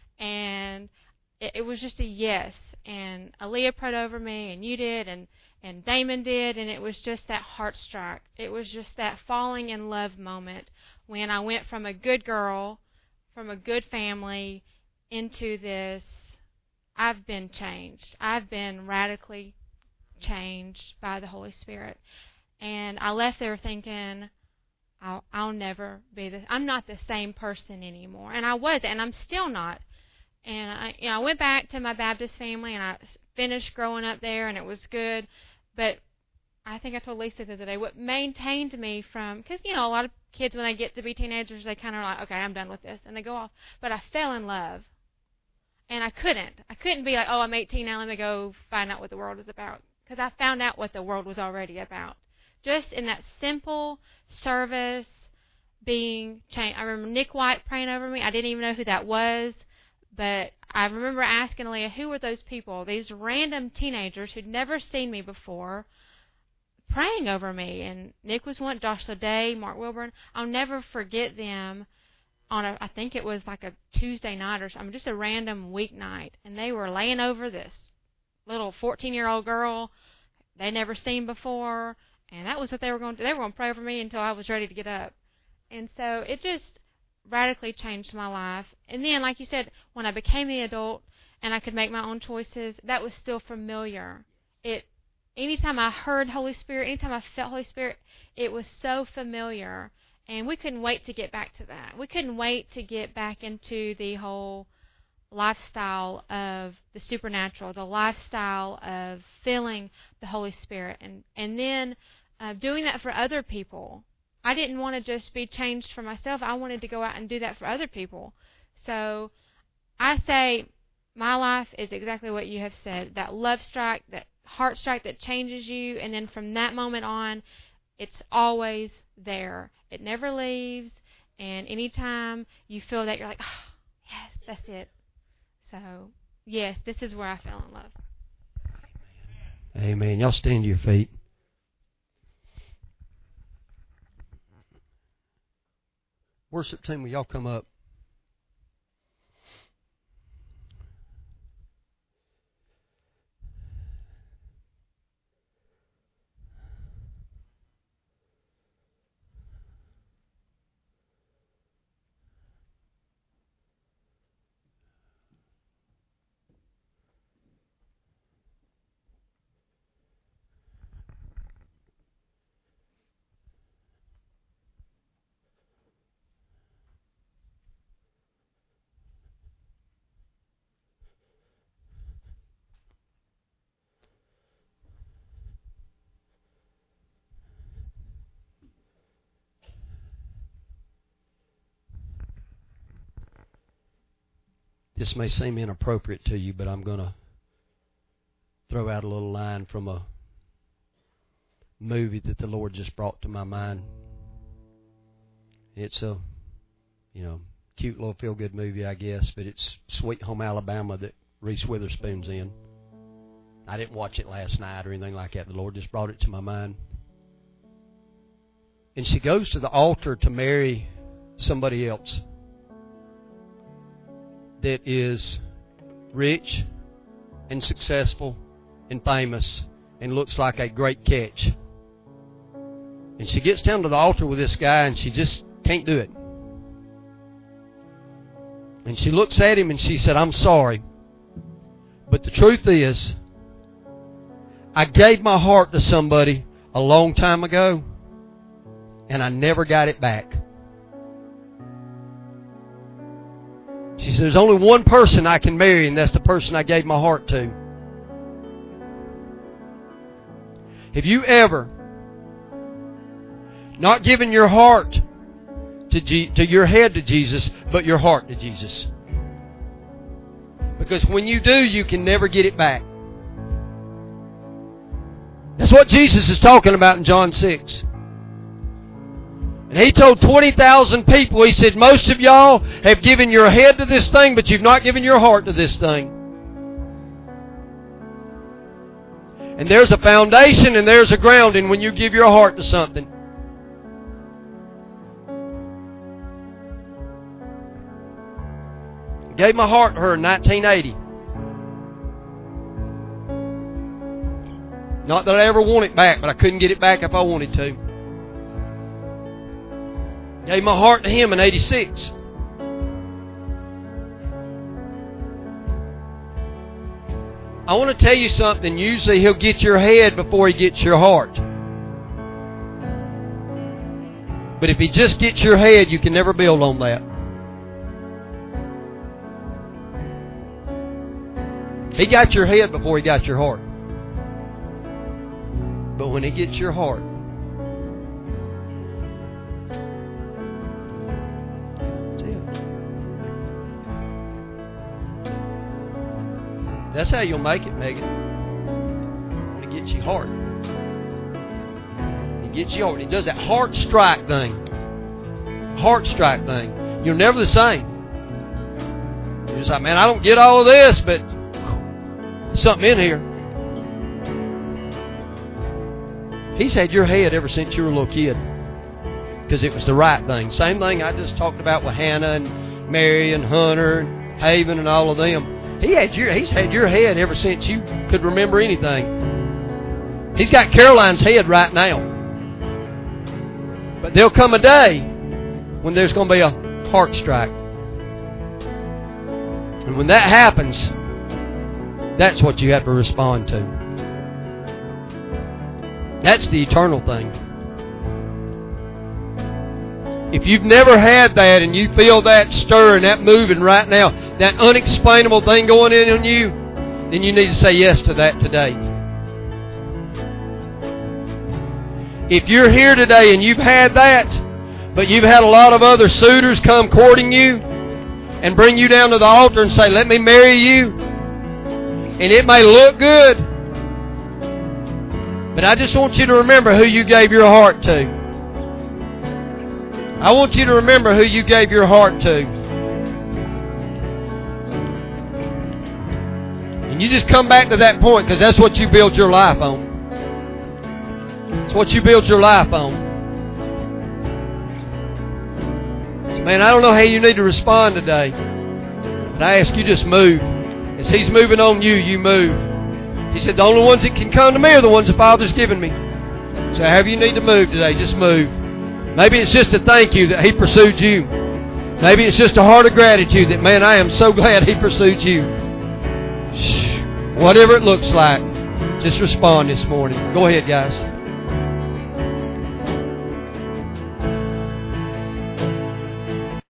and it was just a yes. And Aaliyah prayed over me, and you did, and Damon did, and it was just that heart strike. It was just that falling in love moment when I went from a good girl, from a good family, into this, I've been changed. I've been radically changed by the Holy Spirit. And I left there thinking, I'll never be I'm not the same person anymore. And I wasn't, and I'm still not. And I went back to my Baptist family, and I finished growing up there, and it was good. But I think I told Lisa the other day, what maintained me from, because, a lot of kids, when they get to be teenagers, they kind of are like, okay, I'm done with this, and they go off. But I fell in love. And I couldn't be like, oh, I'm 18 now, let me go find out what the world was about. Because I found out what the world was already about. Just in that simple service, being changed. I remember Nick White praying over me. I didn't even know who that was. But I remember asking Leah, who were those people? These random teenagers who'd never seen me before, praying over me. And Nick was one, Josh Leday, Mark Wilburn. I'll never forget them. I think it was like a Tuesday night or something, just a random weeknight, and they were laying over this little 14-year-old girl they'd never seen before, and that was what they were going to do. They were going to pray over me until I was ready to get up. And so it just radically changed my life. And then, like you said, when I became the adult and I could make my own choices, that was still familiar. Anytime I heard Holy Spirit, anytime I felt Holy Spirit, it was so familiar. And we couldn't wait to get back to that. We couldn't wait to get back into the whole lifestyle of the supernatural, the lifestyle of feeling the Holy Spirit, and then doing that for other people. I didn't want to just be changed for myself. I wanted to go out and do that for other people. So I say my life is exactly what you have said, that love strike, that heart strike that changes you, and then from that moment on, it's always there. It never leaves, and anytime you feel that, you're like, oh, yes, that's it. So, yes, this is where I fell in love. Amen. Y'all stand to your feet. Worship team, will y'all come up? This may seem inappropriate to you, but I'm going to throw out a little line from a movie that the Lord just brought to my mind. It's a, cute little feel-good movie, I guess, but it's Sweet Home Alabama that Reese Witherspoon's in. I didn't watch it last night or anything like that. The Lord just brought it to my mind. And she goes to the altar to marry somebody else that is rich and successful and famous and looks like a great catch. And she gets down to the altar with this guy, and she just can't do it. And she looks at him and she said, I'm sorry. But the truth is, I gave my heart to somebody a long time ago, and I never got it back. She said, there's only one person I can marry, and that's the person I gave my heart to. Have you ever not given your heart to your head to Jesus, but your heart to Jesus? Because when you do, you can never get it back. That's what Jesus is talking about in John 6. And He told 20,000 people, He said, most of y'all have given your head to this thing, but you've not given your heart to this thing. And there's a foundation and there's a grounding when you give your heart to something. I gave my heart to her in 1980. Not that I ever want it back, but I couldn't get it back if I wanted to. Gave my heart to Him in 86. I want to tell you something. Usually He'll get your head before He gets your heart. But if He just gets your head, you can never build on that. He got your head before He got your heart. But when He gets your heart, that's how you'll make it, Megan. When He gets your heart. He gets your heart. He does that heart strike thing. Heart strike thing. You're never the same. You're just like, man, I don't get all of this, but there's something in here. He's had your head ever since you were a little kid. Because it was the right thing. Same thing I just talked about with Hannah and Mary and Hunter and Haven and all of them. He's had your head ever since you could remember anything. He's got Caroline's head right now. But there'll come a day when there's going to be a heart strike. And when that happens, that's what you have to respond to. That's the eternal thing. If you've never had that and you feel that stir and that moving right now, that unexplainable thing going in on you, then you need to say yes to that today. If you're here today and you've had that, but you've had a lot of other suitors come courting you and bring you down to the altar and say, let me marry you, and it may look good, but I just want you to remember who you gave your heart to. I want you to remember who you gave your heart to. And you just come back to that point, because that's what you build your life on. It's what you build your life on. So, man, I don't know how you need to respond today, but I ask you just move. As He's moving on you, you move. He said the only ones that can come to me are the ones the Father's given me. So however you need to move today, just move. Maybe it's just a thank you that He pursued you. Maybe it's just a heart of gratitude that, man, I am so glad He pursued you. Whatever it looks like, just respond this morning. Go ahead, guys.